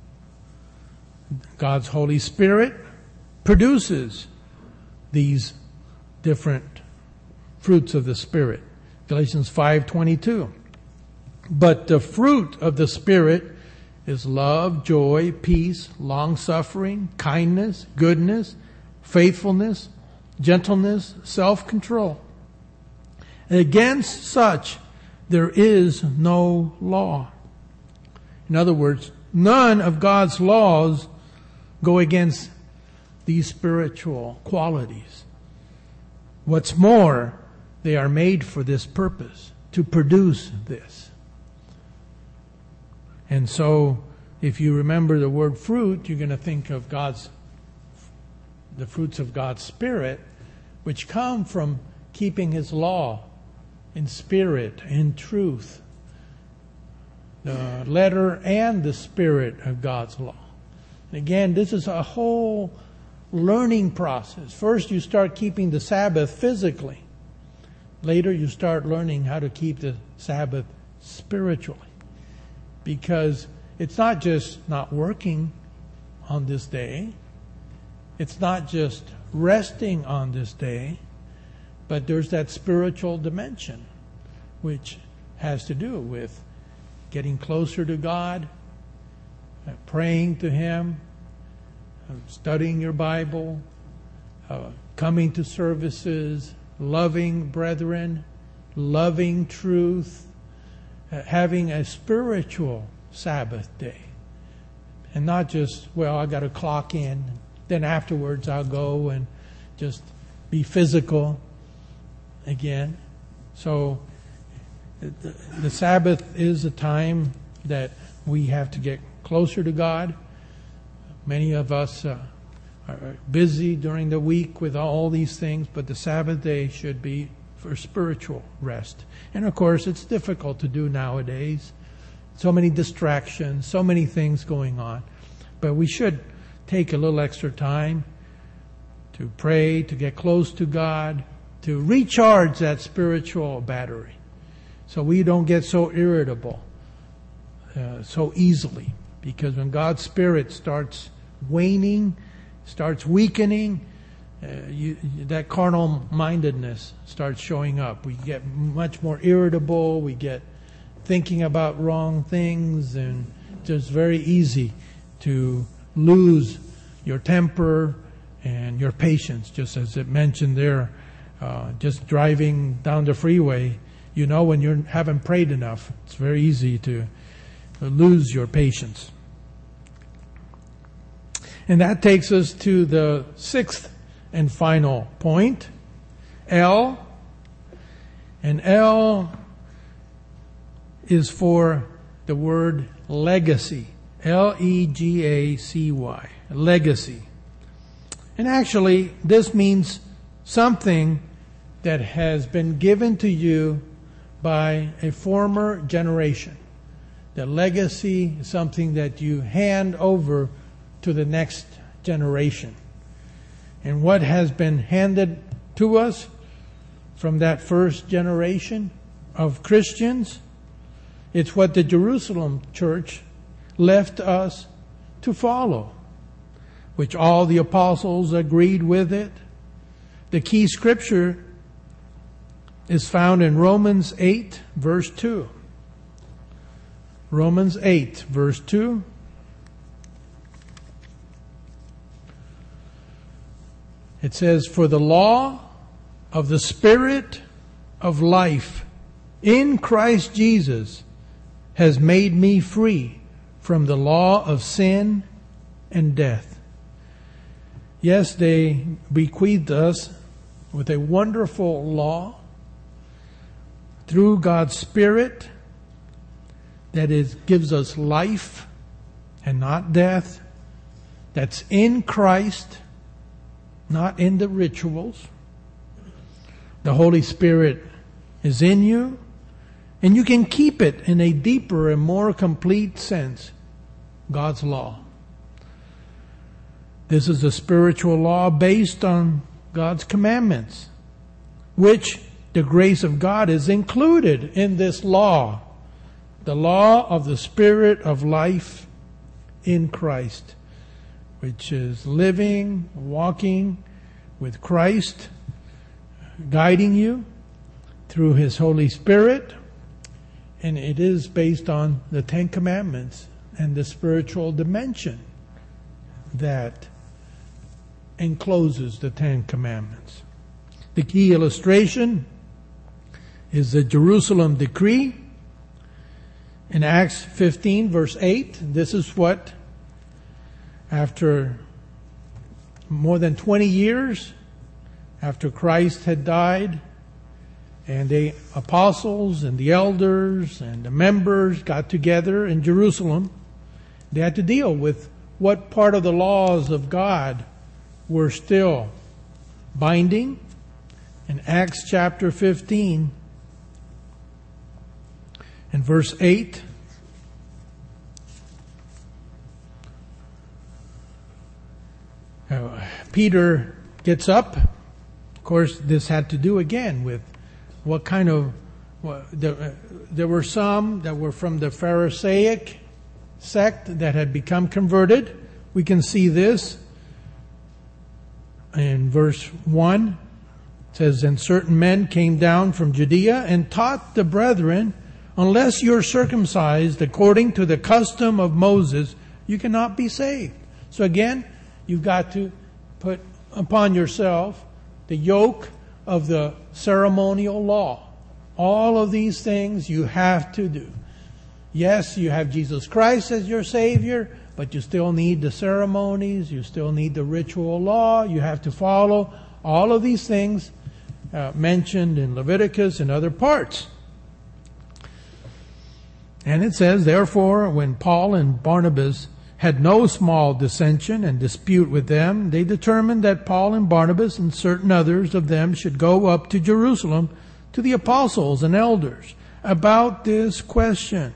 God's Holy Spirit produces these different fruits of the Spirit. Galatians five twenty-two. But the fruit of the Spirit is love, joy, peace, long-suffering, kindness, goodness, faithfulness, gentleness, self-control. And against such there is no law. In other words, none of God's laws go against these spiritual qualities. What's more, they are made for this purpose, to produce this. And so, if you remember the word fruit, you're going to think of God's, the fruits of God's Spirit, which come from keeping His law in spirit, in truth. The letter and the spirit of God's law. And again, this is a whole learning process. First, you start keeping the Sabbath physically. Later, you start learning how to keep the Sabbath spiritually. Because it's not just not working on this day. It's not just resting on this day. But there's that spiritual dimension, which has to do with getting closer to God, praying to Him, studying your Bible, uh, coming to services, loving brethren, loving truth, uh, having a spiritual Sabbath day. And not just, well, I got to clock in, then afterwards I'll go and just be physical again. So the, the Sabbath is a time that we have to get closer to God. Many of us uh, are busy during the week with all these things, but the Sabbath day should be for spiritual rest. And of course, it's difficult to do nowadays. So many distractions, so many things going on. But we should take a little extra time to pray, to get close to God, to recharge that spiritual battery so we don't get so irritable uh, so easily. Because when God's Spirit starts waning, starts weakening, uh, you, that carnal mindedness starts showing up. We get much more irritable, we get thinking about wrong things, and it's very easy to lose your temper and your patience, just as it mentioned there. Uh, just driving down the freeway, you know when you haven't prayed enough, it's very easy to lose your patience. And that takes us to the sixth and final point, L. And L is for the word legacy. L E G A C Y. Legacy. And actually, this means something that has been given to you by a former generation. The legacy is something that you hand over to the next generation. And what has been handed to us from that first generation of Christians, it's what the Jerusalem church left us to follow, which all the apostles agreed with it. The key scripture is found in Romans eight, verse two. Romans eight, verse two. It says, "For the law of the Spirit of life in Christ Jesus has made me free from the law of sin and death." Yes, they bequeathed us with a wonderful law through God's Spirit that is gives us life and not death. That's in Christ, not in the rituals. The Holy Spirit is in you, and you can keep it in a deeper and more complete sense. God's law. This is a spiritual law based on God's commandments, which the grace of God is included in this law. The law of the Spirit of life in Christ, which is living, walking with Christ, guiding you through His Holy Spirit. And it is based on the Ten Commandments and the spiritual dimension that encloses the Ten Commandments. The key illustration is the Jerusalem decree. In Acts fifteen, verse eight, this is what, after more than twenty years, after Christ had died, and the apostles and the elders and the members got together in Jerusalem, they had to deal with what part of the laws of God were still binding. In Acts chapter fifteen, in verse eight, uh, Peter gets up. Of course, this had to do again with what kind of, well, there, uh, there were some that were from the Pharisaic sect that had become converted. We can see this in verse one. It says, and certain men came down from Judea and taught the brethren, unless you're circumcised according to the custom of Moses, you cannot be saved. So again, you've got to put upon yourself the yoke of the ceremonial law. All of these things you have to do. Yes, you have Jesus Christ as your Savior, but you still need the ceremonies, you still need the ritual law, you have to follow all of these things uh, mentioned in Leviticus and other parts. And it says, therefore, when Paul and Barnabas had no small dissension and dispute with them, they determined that Paul and Barnabas and certain others of them should go up to Jerusalem to the apostles and elders about this question.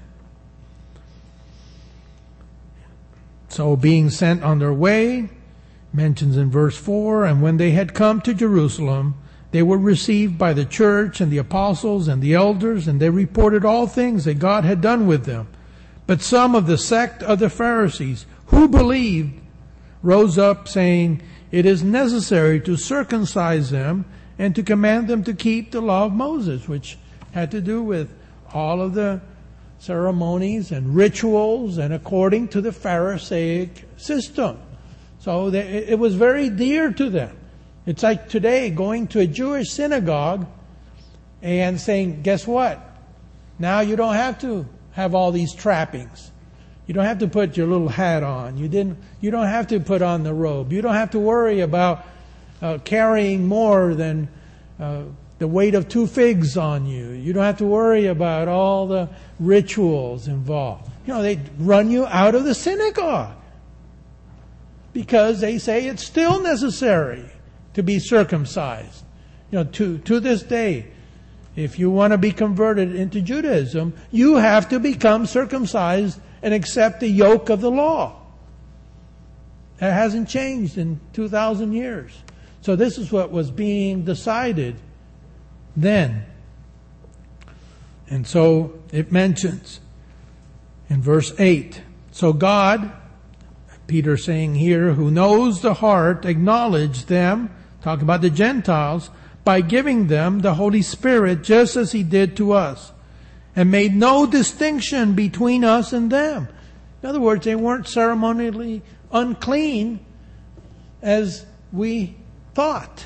So being sent on their way, mentions in verse four, and when they had come to Jerusalem, they were received by the church and the apostles and the elders, and they reported all things that God had done with them. But some of the sect of the Pharisees who believed rose up, saying, it is necessary to circumcise them and to command them to keep the law of Moses, which had to do with all of the ceremonies and rituals and according to the Pharisaic system. So they, it was very dear to them. It's like today going to a Jewish synagogue and saying, guess what? Now you don't have to have all these trappings. You don't have to put your little hat on. You didn't. You don't have to put on the robe. You don't have to worry about uh, carrying more than uh, the weight of two figs on you. You don't have to worry about all the rituals involved. You know, they run you out of the synagogue because they say it's still necessary to be circumcised. You know, to, to this day, if you want to be converted into Judaism, you have to become circumcised and accept the yoke of the law. That hasn't changed in two thousand years. So this is what was being decided then. And so it mentions in verse eight, so God, Peter saying here, who knows the heart, acknowledged them, talking about the Gentiles, by giving them the Holy Spirit just as He did to us, and made no distinction between us and them. In other words, they weren't ceremonially unclean as we thought.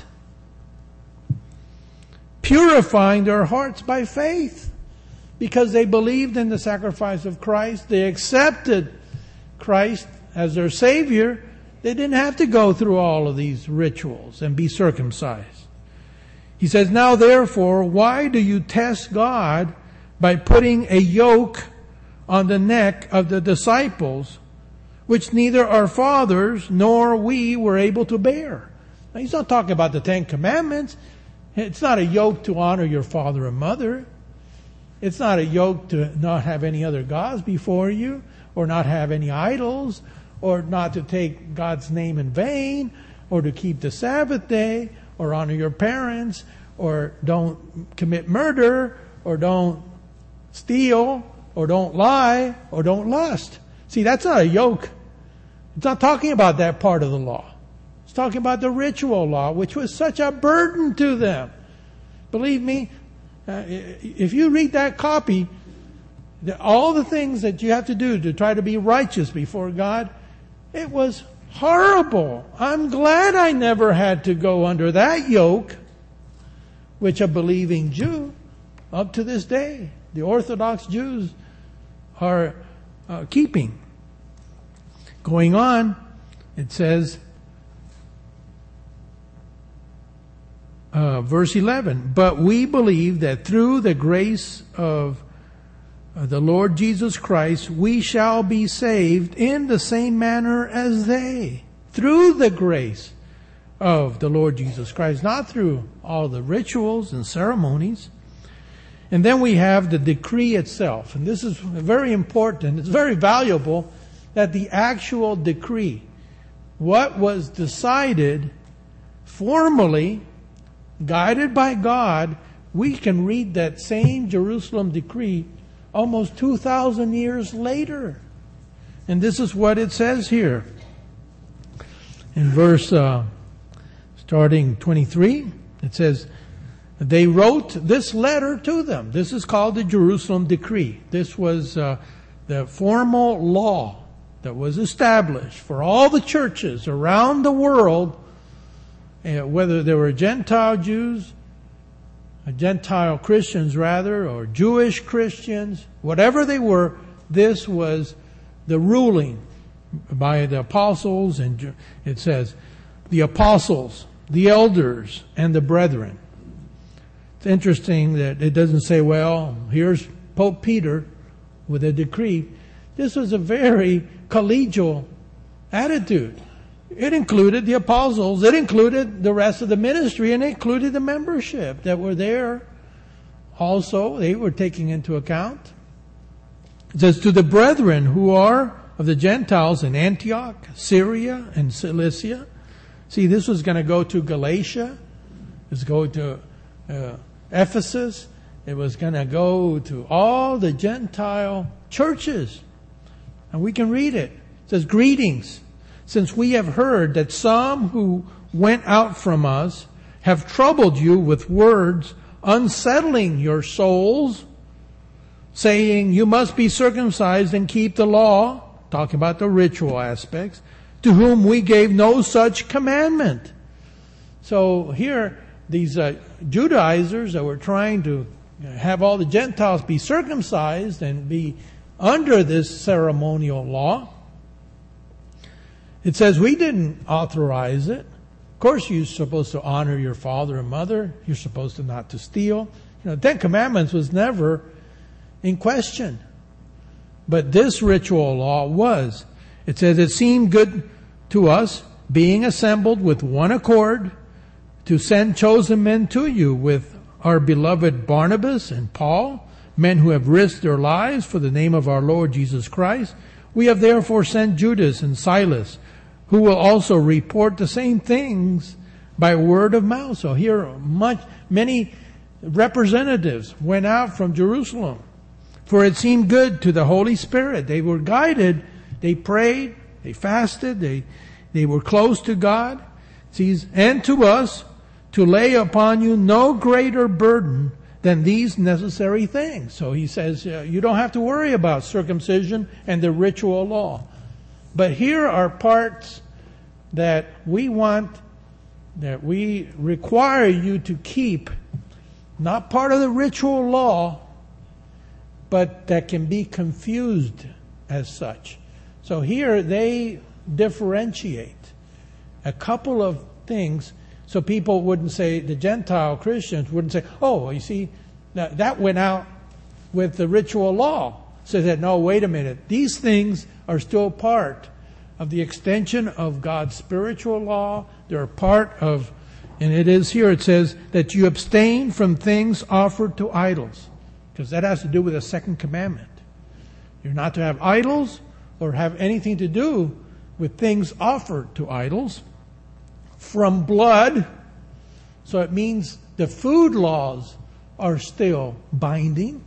Purifying their hearts by faith. Because they believed in the sacrifice of Christ, they accepted Christ as their Savior, they didn't have to go through all of these rituals and be circumcised. He says, now therefore, why do you test God by putting a yoke on the neck of the disciples, which neither our fathers nor we were able to bear? Now, he's not talking about the Ten Commandments. It's not a yoke to honor your father and mother. It's not a yoke to not have any other gods before you, or not have any idols, or not to take God's name in vain, or to keep the Sabbath day, or honor your parents, or don't commit murder, or don't steal, or don't lie, or don't lust. See, that's not a yoke. It's not talking about that part of the law. It's talking about the ritual law, which was such a burden to them. Believe me, uh, if you read that copy, the, all the things that you have to do to try to be righteous before God, it was horrible. I'm glad I never had to go under that yoke, which a believing Jew, up to this day, the Orthodox Jews are uh, keeping. Going on, it says, uh, verse eleven, but we believe that through the grace of uh, the Lord Jesus Christ, we shall be saved in the same manner as they. Through the grace of the Lord Jesus Christ, not through all the rituals and ceremonies. And then we have the decree itself. And this is very important. It's very valuable that the actual decree, what was decided formally, guided by God, we can read that same Jerusalem decree almost two thousand years later. And this is what it says here. In verse, uh, starting twenty-three, it says, they wrote this letter to them. This is called the Jerusalem Decree. This was uh, the formal law that was established for all the churches around the world, uh, whether they were Gentile Jews, uh, Gentile Christians rather, or Jewish Christians, whatever they were, this was the ruling by the apostles. And it says, the apostles, the elders, and the brethren. It's interesting that it doesn't say, well, here's Pope Peter with a decree. This was a very collegial attitude. It included the apostles, it included the rest of the ministry, and it included the membership that were there. Also, they were taking into account. It says, to the brethren who are of the Gentiles in Antioch, Syria, and Cilicia. See, this was going to go to Galatia. It was going to uh, Ephesus. It was going to go to all the Gentile churches. And we can read it. It says, greetings, since we have heard that some who went out from us have troubled you with words, unsettling your souls, saying, you must be circumcised and keep the law. Talking about the ritual aspects, to whom we gave no such commandment. So here, these uh, Judaizers that were trying to have all the Gentiles be circumcised and be under this ceremonial law, it says we didn't authorize it. Of course, you're supposed to honor your father and mother. You're supposed to not to steal. You know, Ten Commandments was never in question. But this ritual law was. It says, it seemed good to us, being assembled with one accord, to send chosen men to you with our beloved Barnabas and Paul, men who have risked their lives for the name of our Lord Jesus Christ. We have therefore sent Judas and Silas, who will also report the same things by word of mouth. So here, much, many representatives went out from Jerusalem. For it seemed good to the Holy Spirit. They were guided. They prayed. They fasted. They, they were close to God. It says, and to us to lay upon you no greater burden than these necessary things. So he says, uh, you don't have to worry about circumcision and the ritual law. But here are parts that we want, that we require you to keep, not part of the ritual law, but that can be confused as such. So here they differentiate a couple of things so people wouldn't say, the Gentile Christians wouldn't say, oh, you see, that, that went out with the ritual law. So that, no, wait a minute. These things are still part of the extension of God's spiritual law. They're part of, and it is here, it says that you abstain from things offered to idols. Because that has to do with the second commandment. You're not to have idols or have anything to do with things offered to idols. From blood. So it means the food laws are still binding.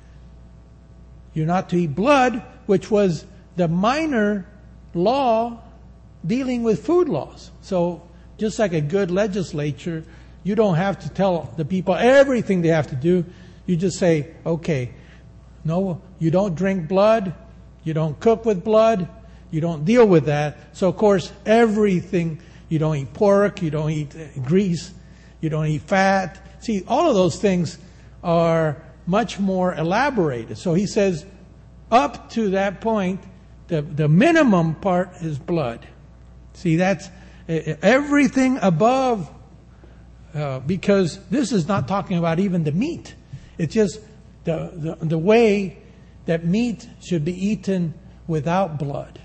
You're not to eat blood, which was the minor law dealing with food laws. So just like a good legislature, you don't have to tell the people everything they have to do. You just say, okay, no, you don't drink blood, you don't cook with blood, you don't deal with that. So of course, everything, you don't eat pork, you don't eat grease, you don't eat fat. See, all of those things are much more elaborated. So he says, up to that point, the, the minimum part is blood. See, that's everything above, uh, because this is not talking about even the meat. It's just the, the, the way that meat should be eaten without blood.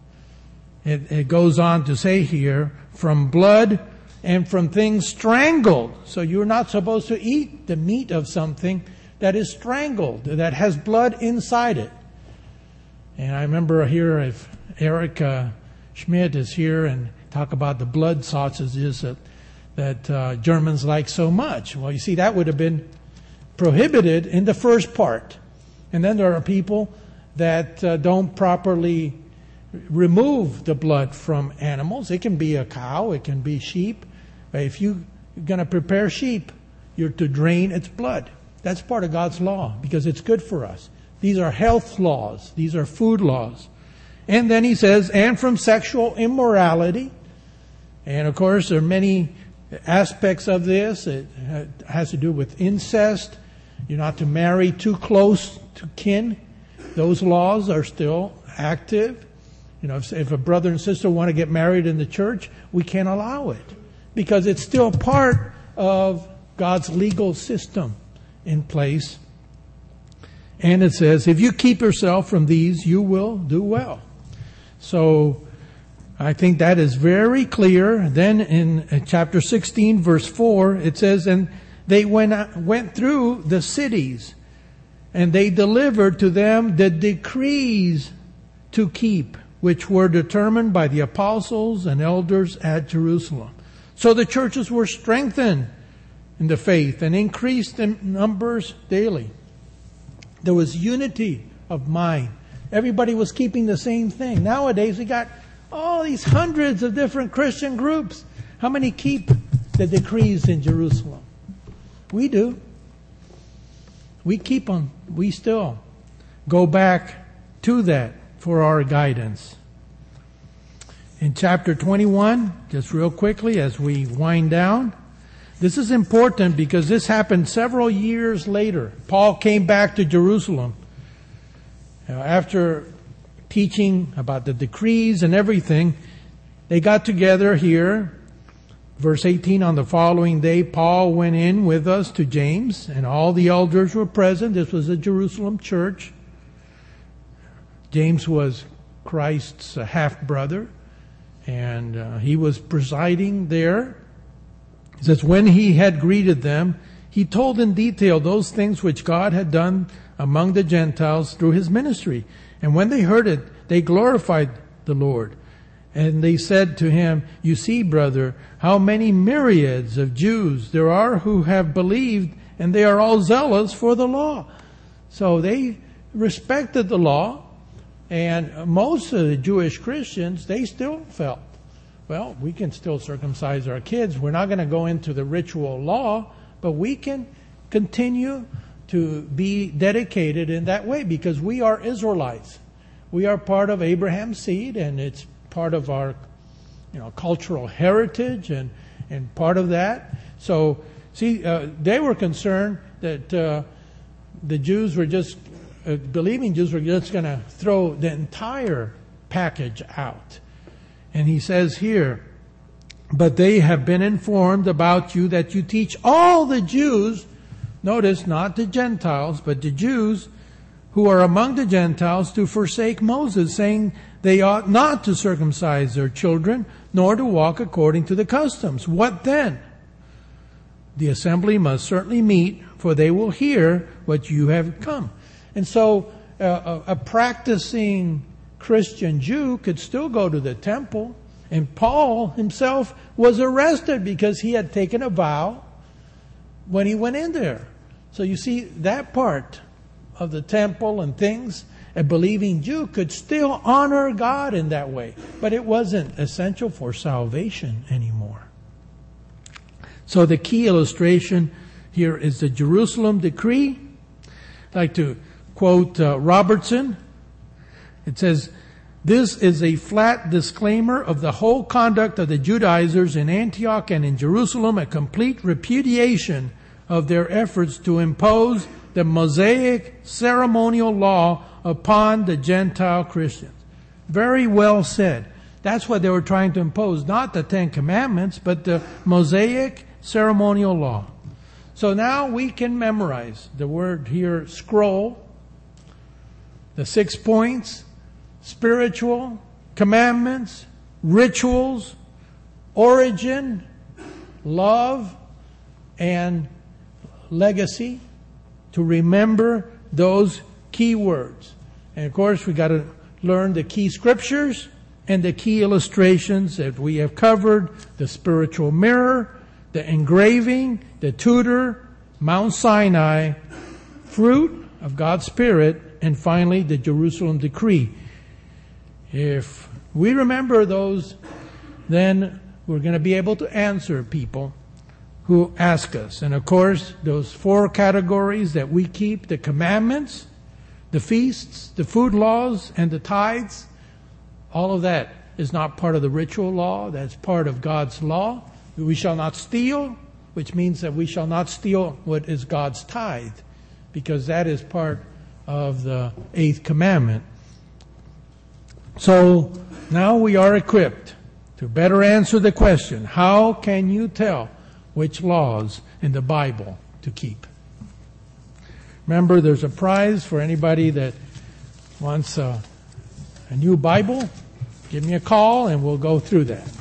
It, it goes on to say here, from blood and from things strangled. So you're not supposed to eat the meat of something that is strangled, that has blood inside it. And I remember here, if Eric uh, Schmidt is here and talk about the blood sausages that, that uh, Germans like so much. Well, you see, that would have been prohibited in the first part. And then there are people that uh, don't properly remove the blood from animals. It can be a cow, it can be sheep. If you're going to prepare sheep, you're to drain its blood. That's part of God's law because it's good for us. These are health laws. These are food laws. And then he says, and from sexual immorality. And of course, there are many aspects of this. It has to do with incest. You're not to marry too close to kin. Those laws are still active. You know, if, if a brother and sister want to get married in the church, we can't allow it because it's still part of God's legal system in place. And it says, if you keep yourself from these, you will do well. So I think that is very clear. Then in chapter sixteen, verse four, it says, and they went, went through the cities, and they delivered to them the decrees to keep, which were determined by the apostles and elders at Jerusalem. So the churches were strengthened in the faith and increased in numbers daily. There was unity of mind. Everybody was keeping the same thing. Nowadays we got all these hundreds of different Christian groups. How many keep the decrees in Jerusalem? We do. We keep them. We still go back to that for our guidance. In chapter twenty-one, just real quickly as we wind down, this is important because this happened several years later. Paul came back to Jerusalem uh, after teaching about the decrees and everything. They got together here. Verse eighteen, on the following day, Paul went in with us to James, and all the elders were present. This was a Jerusalem church. James was Christ's half-brother, and uh, he was presiding there. It says, when he had greeted them, he told in detail those things which God had done among the Gentiles through his ministry. And when they heard it, they glorified the Lord. And they said to him, you see, brother, how many myriads of Jews there are who have believed, and they are all zealous for the law. So they respected the law, and most of the Jewish Christians, they still felt, well, we can still circumcise our kids. We're not going to go into the ritual law, but we can continue to be dedicated in that way because we are Israelites. We are part of Abraham's seed, and it's part of our, you know, cultural heritage and, and part of that. So, see, uh, they were concerned that uh, the Jews were just, uh, believing Jews were just going to throw the entire package out. And he says here, but they have been informed about you that you teach all the Jews, notice not the Gentiles, but the Jews who are among the Gentiles to forsake Moses, saying they ought not to circumcise their children, nor to walk according to the customs. What then? The assembly must certainly meet, for they will hear what you have come. And so uh, a, a practicing Christian Jew could still go to the temple. And Paul himself was arrested because he had taken a vow when he went in there. So you see, that part of the temple and things, a believing Jew could still honor God in that way. But it wasn't essential for salvation anymore. So the key illustration here is the Jerusalem decree. I'd like to quote uh, Robertson. It says, this is a flat disclaimer of the whole conduct of the Judaizers in Antioch and in Jerusalem, a complete repudiation of their efforts to impose the Mosaic ceremonial law upon the Gentile Christians. Very well said. That's what they were trying to impose, not the Ten Commandments, but the Mosaic ceremonial law. So now we can memorize the word here, scroll, the six points, spiritual, commandments, rituals, origin, love, and legacy, to remember those key words. And of course, we got to learn the key scriptures and the key illustrations that we have covered: the spiritual mirror, the engraving, the tutor, Mount Sinai, fruit of God's Spirit, and finally the Jerusalem decree. If we remember those, then we're going to be able to answer people who ask us. And of course, those four categories that we keep: the commandments, the feasts, the food laws, and the tithes, all of that is not part of the ritual law. That's part of God's law. We shall not steal, which means that we shall not steal what is God's tithe, because that is part of the eighth commandment. So now we are equipped to better answer the question, how can you tell which laws in the Bible to keep? Remember, there's a prize for anybody that wants a, a new Bible. Give me a call and we'll go through that.